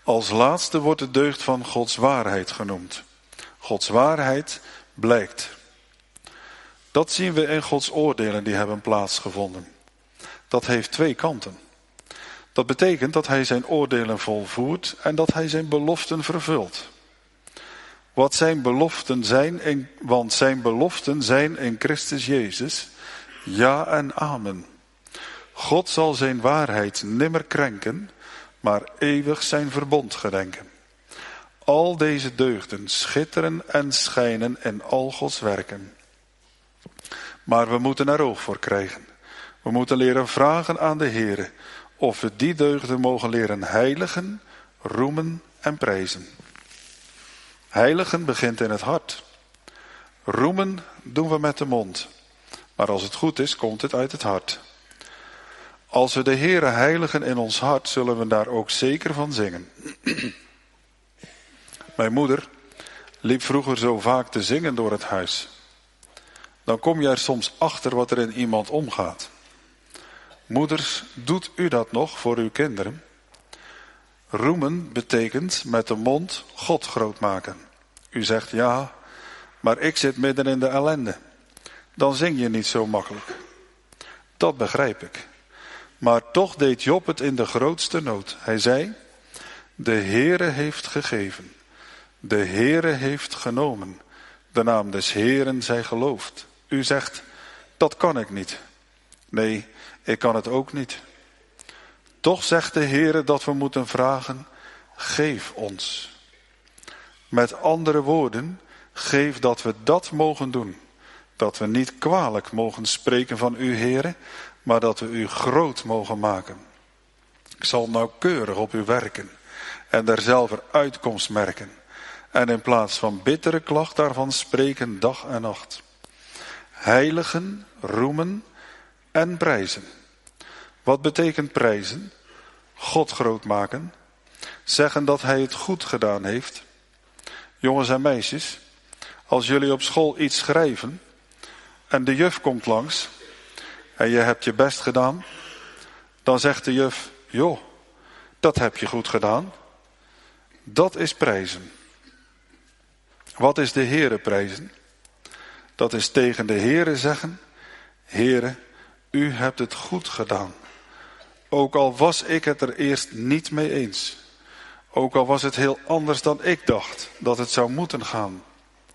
Als laatste wordt de deugd van Gods waarheid genoemd. Gods waarheid blijkt. Dat zien we in Gods oordelen die hebben plaatsgevonden. Dat heeft twee kanten. Dat betekent dat hij zijn oordelen volvoert en dat hij zijn beloften vervult. Wat zijn beloften zijn, in, want zijn beloften zijn in Christus Jezus, ja en amen. God zal zijn waarheid nimmer krenken, maar eeuwig zijn verbond gedenken. Al deze deugden schitteren en schijnen in al Gods werken. Maar we moeten er oog voor krijgen. We moeten leren vragen aan de Heere of we die deugden mogen leren heiligen, roemen en prijzen. Heiligen begint in het hart. Roemen doen we met de mond. Maar als het goed is, komt het uit het hart. Als we de Heere heiligen in ons hart, zullen we daar ook zeker van zingen. Mijn moeder liep vroeger zo vaak te zingen door het huis. Dan kom je er soms achter wat er in iemand omgaat. Moeders, doet u dat nog voor uw kinderen? Roemen betekent met de mond God groot maken. U zegt ja, maar ik zit midden in de ellende. Dan zing je niet zo makkelijk. Dat begrijp ik. Maar toch deed Job het in de grootste nood. Hij zei, de Heere heeft gegeven. De Heere heeft genomen. De naam des Heeren zij geloofd. U zegt, dat kan ik niet. Nee, ik kan het ook niet. Toch zegt de Heere dat we moeten vragen, geef ons. Met andere woorden, geef dat we dat mogen doen. Dat we niet kwalijk mogen spreken van u, Heere, maar dat we u groot mogen maken. Ik zal nauwkeurig op u werken en derzelver uitkomst merken. En in plaats van bittere klacht daarvan spreken dag en nacht. Heiligen, roemen en prijzen. Wat betekent prijzen? God groot maken. Zeggen dat hij het goed gedaan heeft. Jongens en meisjes, als jullie op school iets schrijven en de juf komt langs en je hebt je best gedaan, dan zegt de juf, joh, dat heb je goed gedaan. Dat is prijzen. Wat is de Heere prijzen? Dat is tegen de Heere zeggen, Heere, u hebt het goed gedaan. Ook al was ik het er eerst niet mee eens. Ook al was het heel anders dan ik dacht dat het zou moeten gaan.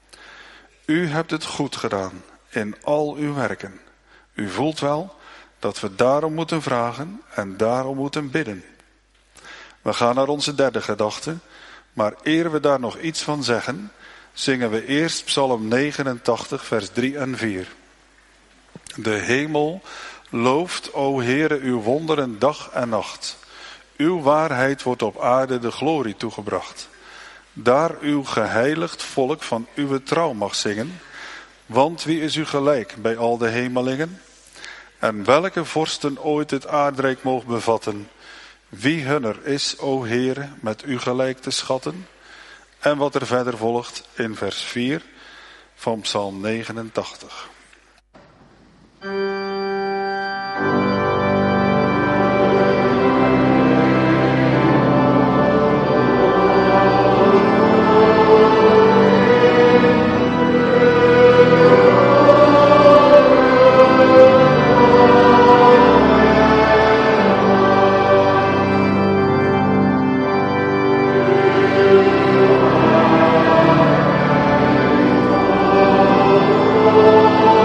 U hebt het goed gedaan in al uw werken. U voelt wel dat we daarom moeten vragen en daarom moeten bidden. We gaan naar onze derde gedachte, maar eer we daar nog iets van zeggen, zingen we eerst Psalm negenentachtig, vers drie en vier. De hemel looft, o Heere, uw wonderen dag en nacht. Uw waarheid wordt op aarde de glorie toegebracht. Daar uw geheiligd volk van uw trouw mag zingen. Want wie is u gelijk bij al de hemelingen? En welke vorsten ooit het aardrijk mogen bevatten? Wie hunner is, o Heere, met u gelijk te schatten? En wat er verder volgt in vers vier van Psalm negenentachtig. Oh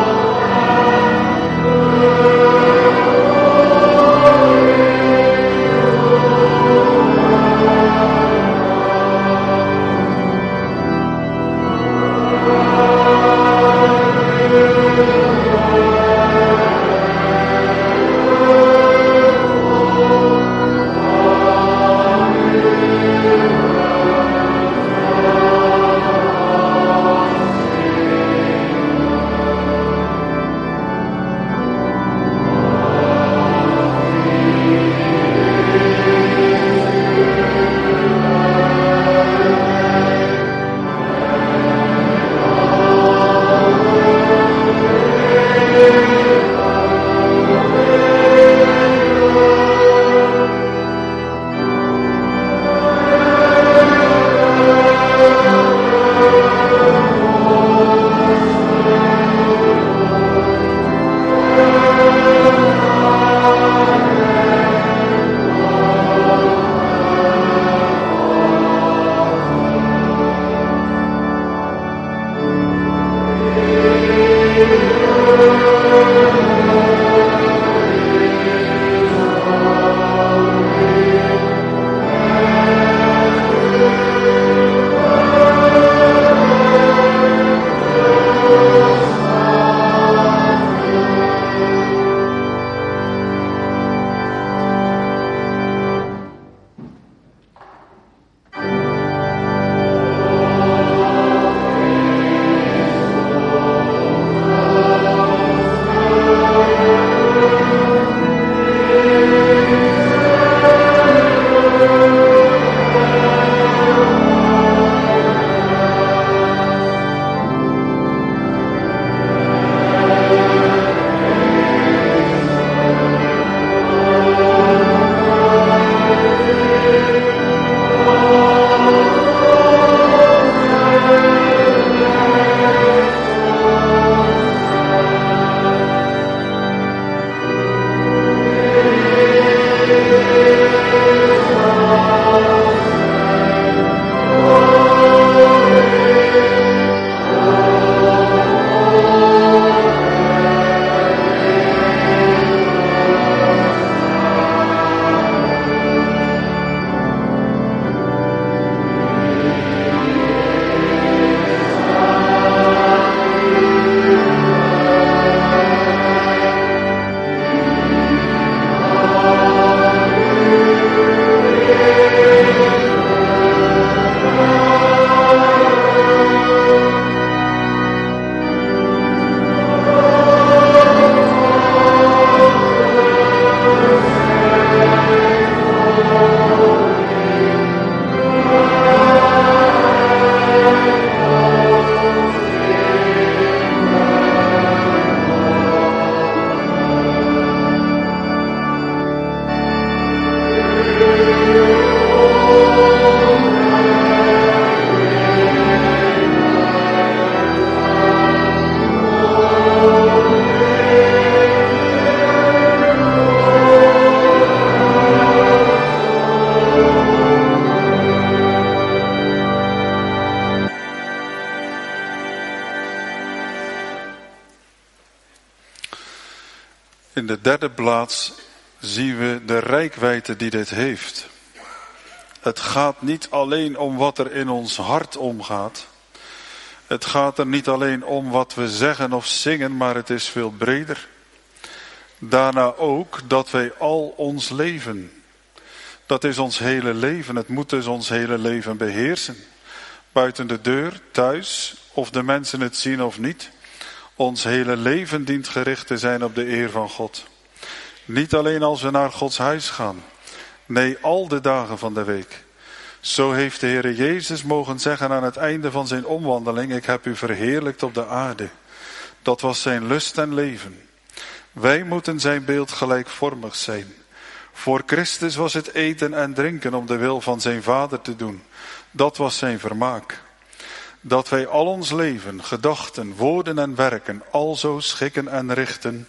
In de derde plaats zien we de reikwijdte die dit heeft. Het gaat niet alleen om wat er in ons hart omgaat. Het gaat er niet alleen om wat we zeggen of zingen, maar het is veel breder. Daarna ook dat wij al ons leven. Dat is ons hele leven. Het moet dus ons hele leven beheersen. Buiten de deur, thuis, of de mensen het zien of niet. Ons hele leven dient gericht te zijn op de eer van God. Niet alleen als we naar Gods huis gaan. Nee, al de dagen van de week. Zo heeft de Heer Jezus mogen zeggen aan het einde van zijn omwandeling: ik heb u verheerlijkt op de aarde. Dat was zijn lust en leven. Wij moeten zijn beeld gelijkvormig zijn. Voor Christus was het eten en drinken om de wil van zijn Vader te doen. Dat was zijn vermaak. Dat wij al ons leven, gedachten, woorden en werken alzo schikken en richten.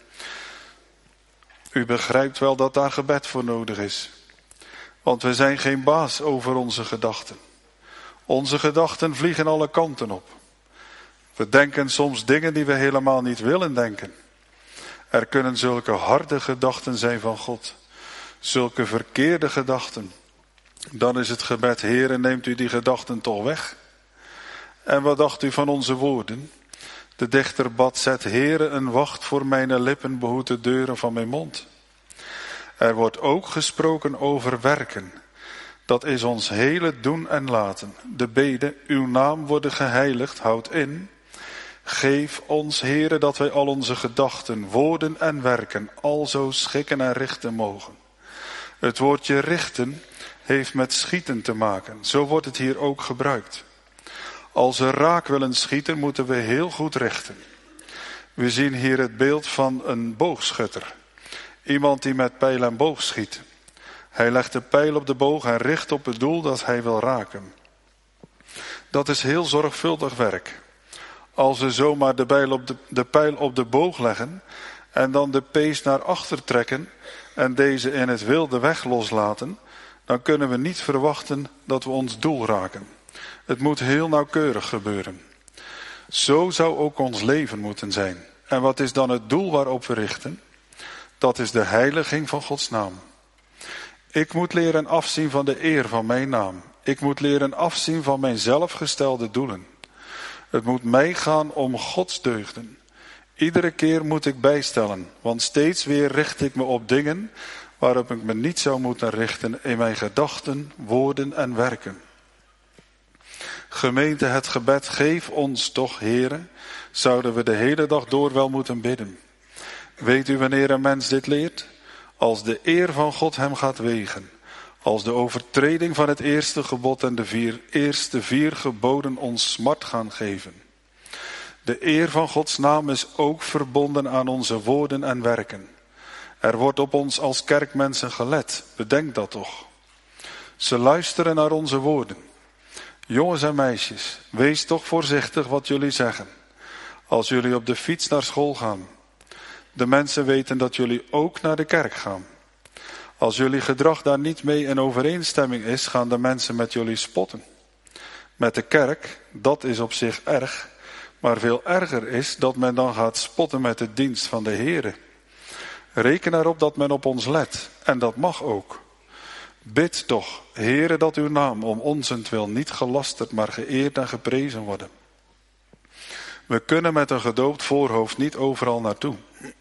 U begrijpt wel dat daar gebed voor nodig is. Want we zijn geen baas over onze gedachten. Onze gedachten vliegen alle kanten op. We denken soms dingen die we helemaal niet willen denken. Er kunnen zulke harde gedachten zijn van God. Zulke verkeerde gedachten. Dan is het gebed: Heere, neemt u die gedachten toch weg. En wat dacht u van onze woorden? De dichter bad: zet Heere een wacht voor mijn lippen, behoed de deuren van mijn mond. Er wordt ook gesproken over werken. Dat is ons hele doen en laten. De bede: uw naam worden geheiligd, houdt in. Geef ons, Heere, dat wij al onze gedachten, woorden en werken alzo schikken en richten mogen. Het woordje richten heeft met schieten te maken. Zo wordt het hier ook gebruikt. Als we raak willen schieten, moeten we heel goed richten. We zien hier het beeld van een boogschutter. Iemand die met pijl en boog schiet. Hij legt de pijl op de boog en richt op het doel dat hij wil raken. Dat is heel zorgvuldig werk. Als we zomaar de pijl op de, de pijl op de boog leggen en dan de pees naar achter trekken en deze in het wilde weg loslaten, dan kunnen we niet verwachten dat we ons doel raken. Het moet heel nauwkeurig gebeuren. Zo zou ook ons leven moeten zijn. En wat is dan het doel waarop we richten? Dat is de heiliging van Gods naam. Ik moet leren afzien van de eer van mijn naam. Ik moet leren afzien van mijn zelfgestelde doelen. Het moet mij gaan om Gods deugden. Iedere keer moet ik bijstellen, want steeds weer richt ik me op dingen waarop ik me niet zou moeten richten in mijn gedachten, woorden en werken. Gemeente, het gebed: geef ons toch, Heere, zouden we de hele dag door wel moeten bidden. Weet u wanneer een mens dit leert? Als de eer van God hem gaat wegen. Als de overtreding van het eerste gebod en de vier, eerste vier geboden ons smart gaan geven. De eer van Gods naam is ook verbonden aan onze woorden en werken. Er wordt op ons als kerkmensen gelet. Bedenk dat toch. Ze luisteren naar onze woorden. Jongens en meisjes, wees toch voorzichtig wat jullie zeggen. Als jullie op de fiets naar school gaan. De mensen weten dat jullie ook naar de kerk gaan. Als jullie gedrag daar niet mee in overeenstemming is, gaan de mensen met jullie spotten. Met de kerk, dat is op zich erg. Maar veel erger is dat men dan gaat spotten met de dienst van de Heere. Reken erop dat men op ons let. En dat mag ook. Bid toch, Heere, dat uw naam om onzentwil niet gelasterd, maar geëerd en geprezen worden. We kunnen met een gedoopt voorhoofd niet overal naartoe.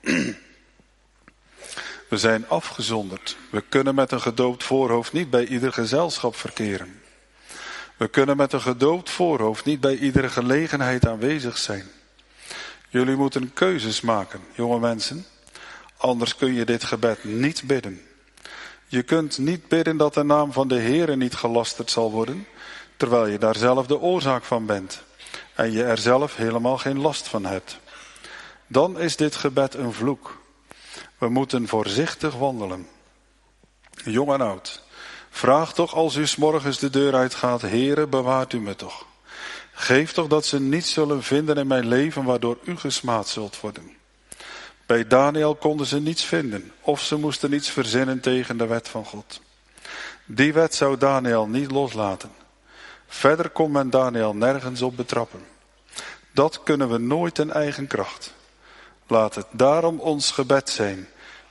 We zijn afgezonderd. We kunnen met een gedoopt voorhoofd niet bij ieder gezelschap verkeren. We kunnen met een gedoopt voorhoofd niet bij iedere gelegenheid aanwezig zijn. Jullie moeten keuzes maken, jonge mensen. Anders kun je dit gebed niet bidden. Je kunt niet bidden dat de naam van de Heere niet gelasterd zal worden, terwijl je daar zelf de oorzaak van bent en je er zelf helemaal geen last van hebt. Dan is dit gebed een vloek. We moeten voorzichtig wandelen. Jong en oud, vraag toch als u 's morgens de deur uitgaat: Heere, bewaart u me toch. Geef toch dat ze niets zullen vinden in mijn leven waardoor u gesmaad zult worden. Bij Daniel konden ze niets vinden, of ze moesten iets verzinnen tegen de wet van God. Die wet zou Daniel niet loslaten. Verder kon men Daniel nergens op betrappen. Dat kunnen we nooit in eigen kracht. Laat het daarom ons gebed zijn: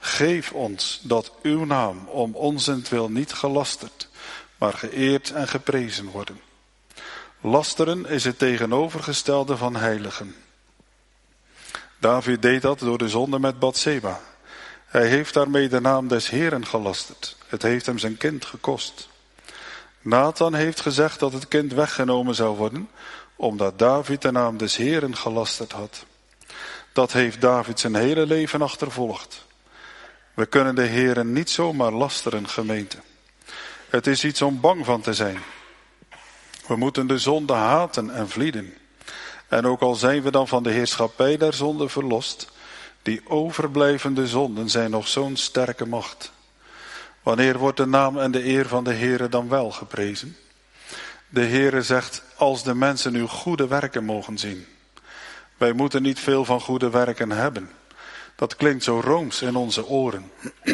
Geef ons dat uw naam om onzentwil niet gelasterd, maar geëerd en geprezen worden. Lasteren is het tegenovergestelde van heiligen. David deed dat door de zonde met Batseba. Hij heeft daarmee de naam des Heeren gelasterd. Het heeft hem zijn kind gekost. Nathan heeft gezegd dat het kind weggenomen zou worden, omdat David de naam des Heeren gelasterd had. Dat heeft David zijn hele leven achtervolgd. We kunnen de Heeren niet zomaar lasteren, gemeente. Het is iets om bang van te zijn. We moeten de zonde haten en vlieden. En ook al zijn we dan van de heerschappij der zonde verlost, die overblijvende zonden zijn nog zo'n sterke macht. Wanneer wordt de naam en de eer van de Heere dan wel geprezen? De Heere zegt, als de mensen uw goede werken mogen zien. Wij moeten niet veel van goede werken hebben. Dat klinkt zo rooms in onze oren.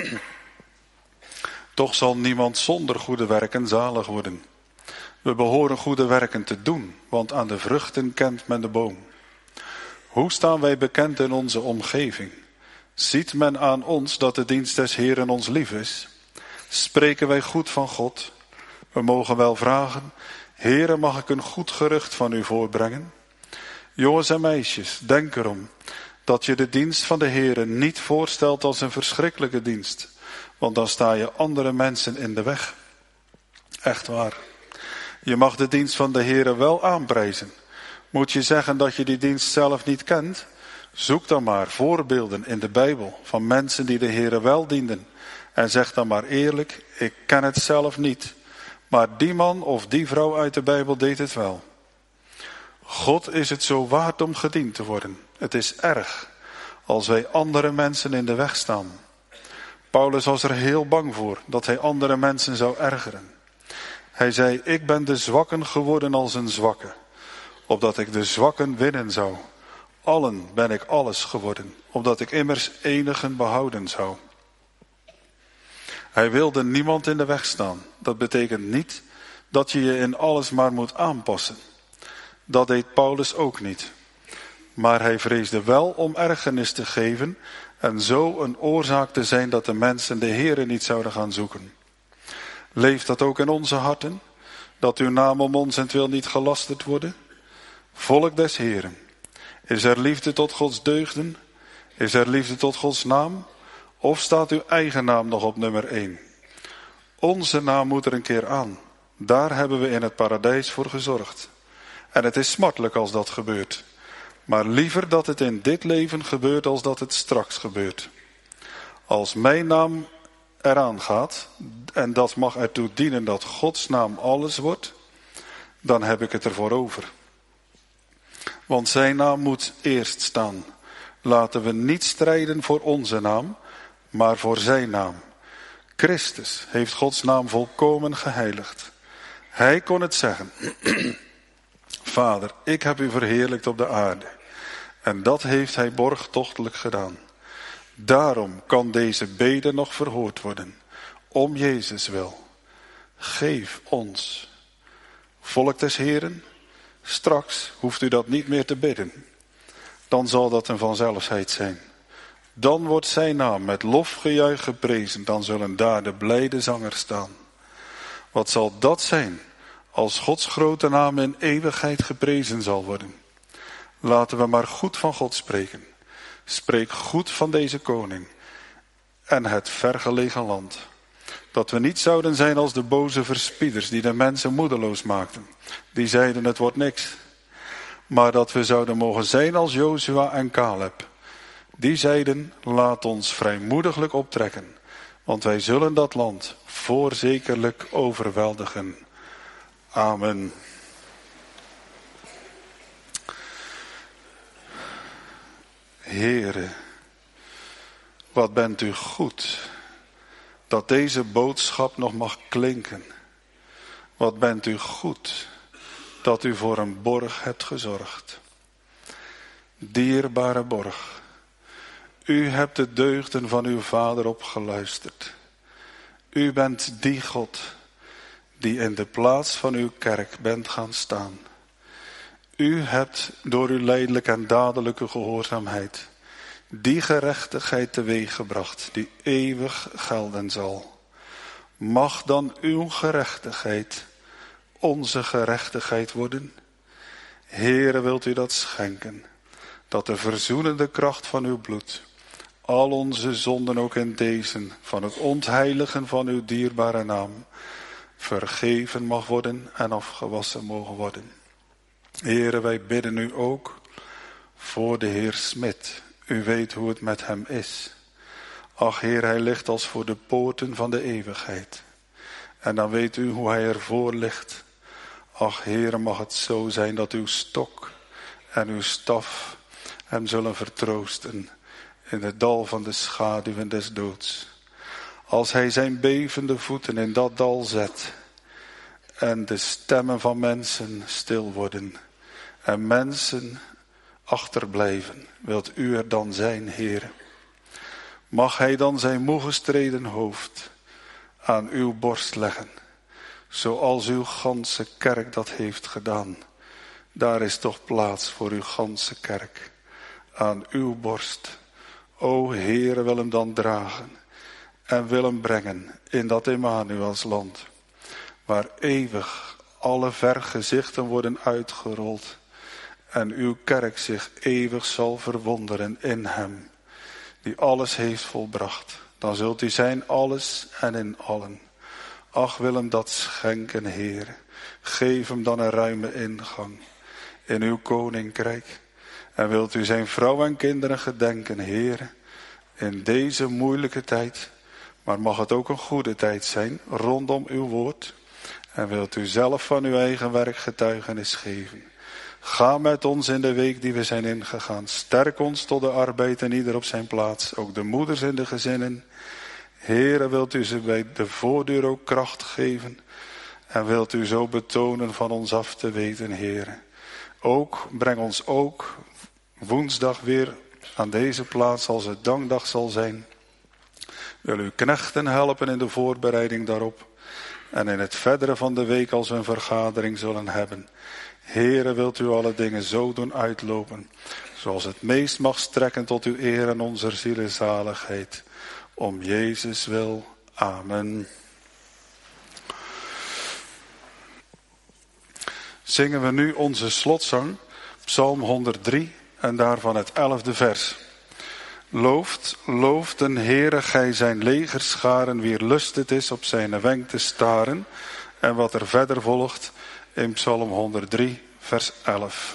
Toch zal niemand zonder goede werken zalig worden. We behoren goede werken te doen, want aan de vruchten kent men de boom. Hoe staan wij bekend in onze omgeving? Ziet men aan ons dat de dienst des Heeren ons lief is? Spreken wij goed van God? We mogen wel vragen, Heere, mag ik een goed gerucht van u voorbrengen? Jongens en meisjes, denk erom dat je de dienst van de Heere niet voorstelt als een verschrikkelijke dienst, want dan sta je andere mensen in de weg. Echt waar. Je mag de dienst van de Heere wel aanprijzen. Moet je zeggen dat je die dienst zelf niet kent? Zoek dan maar voorbeelden in de Bijbel van mensen die de Heere wel dienden. En zeg dan maar eerlijk, ik ken het zelf niet. Maar die man of die vrouw uit de Bijbel deed het wel. God is het zo waard om gediend te worden. Het is erg als wij andere mensen in de weg staan. Paulus was er heel bang voor dat hij andere mensen zou ergeren. Hij zei, ik ben de zwakken geworden als een zwakke, opdat ik de zwakken winnen zou. Allen ben ik alles geworden, opdat ik immers enigen behouden zou. Hij wilde niemand in de weg staan. Dat betekent niet dat je je in alles maar moet aanpassen. Dat deed Paulus ook niet. Maar hij vreesde wel om ergernis te geven en zo een oorzaak te zijn dat de mensen de Heere niet zouden gaan zoeken. Leeft dat ook in onze harten? Dat uw naam om onzentwil niet gelasterd worden? Volk des Heeren. Is er liefde tot Gods deugden? Is er liefde tot Gods naam? Of staat uw eigen naam nog op nummer één? Onze naam moet er een keer aan. Daar hebben we in het paradijs voor gezorgd. En het is smartelijk als dat gebeurt. Maar liever dat het in dit leven gebeurt als dat het straks gebeurt. Als mijn naam eraan gaat, en dat mag ertoe dienen dat Gods naam alles wordt, dan heb ik het ervoor over. Want zijn naam moet eerst staan. Laten we niet strijden voor onze naam, maar voor zijn naam. Christus heeft Gods naam volkomen geheiligd. Hij kon het zeggen. Vader, ik heb u verheerlijkt op de aarde. En dat heeft hij borgtochtelijk gedaan. Daarom kan deze bede nog verhoord worden. Om Jezus wil. Geef ons. Volk des Heeren, straks hoeft u dat niet meer te bidden. Dan zal dat een vanzelfsheid zijn. Dan wordt zijn naam met lofgejuich geprezen. Dan zullen daar de blijde zangers staan. Wat zal dat zijn als Gods grote naam in eeuwigheid geprezen zal worden? Laten we maar goed van God spreken. Spreek goed van deze koning en het vergelegen land. Dat we niet zouden zijn als de boze verspieders die de mensen moedeloos maakten. Die zeiden het wordt niks. Maar dat we zouden mogen zijn als Jozua en Caleb. Die zeiden laat ons vrijmoediglijk optrekken. Want wij zullen dat land voorzekerlijk overweldigen. Amen. Heere, wat bent u goed dat deze boodschap nog mag klinken. Wat bent u goed dat u voor een borg hebt gezorgd. Dierbare borg, u hebt de deugden van uw vader opgeluisterd. U bent die God die in de plaats van uw kerk bent gaan staan. U hebt door uw lijdelijke en dadelijke gehoorzaamheid die gerechtigheid teweeggebracht, die eeuwig gelden zal. Mag dan uw gerechtigheid onze gerechtigheid worden? Heere, wilt u dat schenken, dat de verzoenende kracht van uw bloed al onze zonden ook in deze van het ontheiligen van uw dierbare naam vergeven mag worden en afgewassen mogen worden. Heere, wij bidden u ook voor de heer Smit. U weet hoe het met hem is. Ach Heer, hij ligt als voor de poorten van de eeuwigheid. En dan weet u hoe hij ervoor ligt. Ach Heer, mag het zo zijn dat uw stok en uw staf hem zullen vertroosten in het dal van de schaduwen des doods. Als hij zijn bevende voeten in dat dal zet en de stemmen van mensen stil worden en mensen achterblijven, wilt u er dan zijn, Heer? Mag hij dan zijn moe gestreden hoofd aan uw borst leggen, zoals uw ganse kerk dat heeft gedaan. Daar is toch plaats voor uw ganse kerk, aan uw borst. O Heere, wil hem dan dragen en wil hem brengen in dat Emmanuelsland, waar eeuwig alle vergezichten worden uitgerold en uw kerk zich eeuwig zal verwonderen in hem, die alles heeft volbracht. Dan zult u zijn alles en in allen. Ach, wil hem dat schenken, Heer. Geef hem dan een ruime ingang in uw koninkrijk. En wilt u zijn vrouw en kinderen gedenken, Heer, in deze moeilijke tijd. Maar mag het ook een goede tijd zijn rondom uw woord. En wilt u zelf van uw eigen werk getuigenis geven. Ga met ons in de week die we zijn ingegaan. Sterk ons tot de arbeid en ieder op zijn plaats. Ook de moeders in de gezinnen. Heere, wilt u ze bij de voordeur ook kracht geven. En wilt u zo betonen van ons af te weten, Heere. Ook, breng ons ook woensdag weer aan deze plaats als het dankdag zal zijn. Wil uw knechten helpen in de voorbereiding daarop. En in het verdere van de week als we een vergadering zullen hebben. Heere, wilt u alle dingen zo doen uitlopen, zoals het meest mag strekken tot uw eer en onze zielezaligheid. Om Jezus wil. Amen. Zingen we nu onze slotzang, Psalm honderddrie en daarvan het elfde vers. Looft, looft den Heere, gij zijn legerscharen, wier lust het is op zijn wenk te staren. En wat er verder volgt in Psalm honderddrie, vers elf.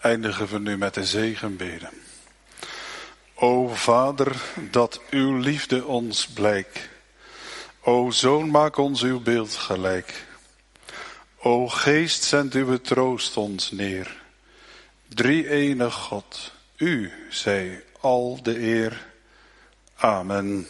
eindigen we nu met de zegenbeden. O Vader, dat uw liefde ons blijk. O Zoon, maak ons uw beeld gelijk. O Geest, zend uw troost ons neer. Drie-enig God, u zij al de eer. Amen.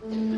Amen.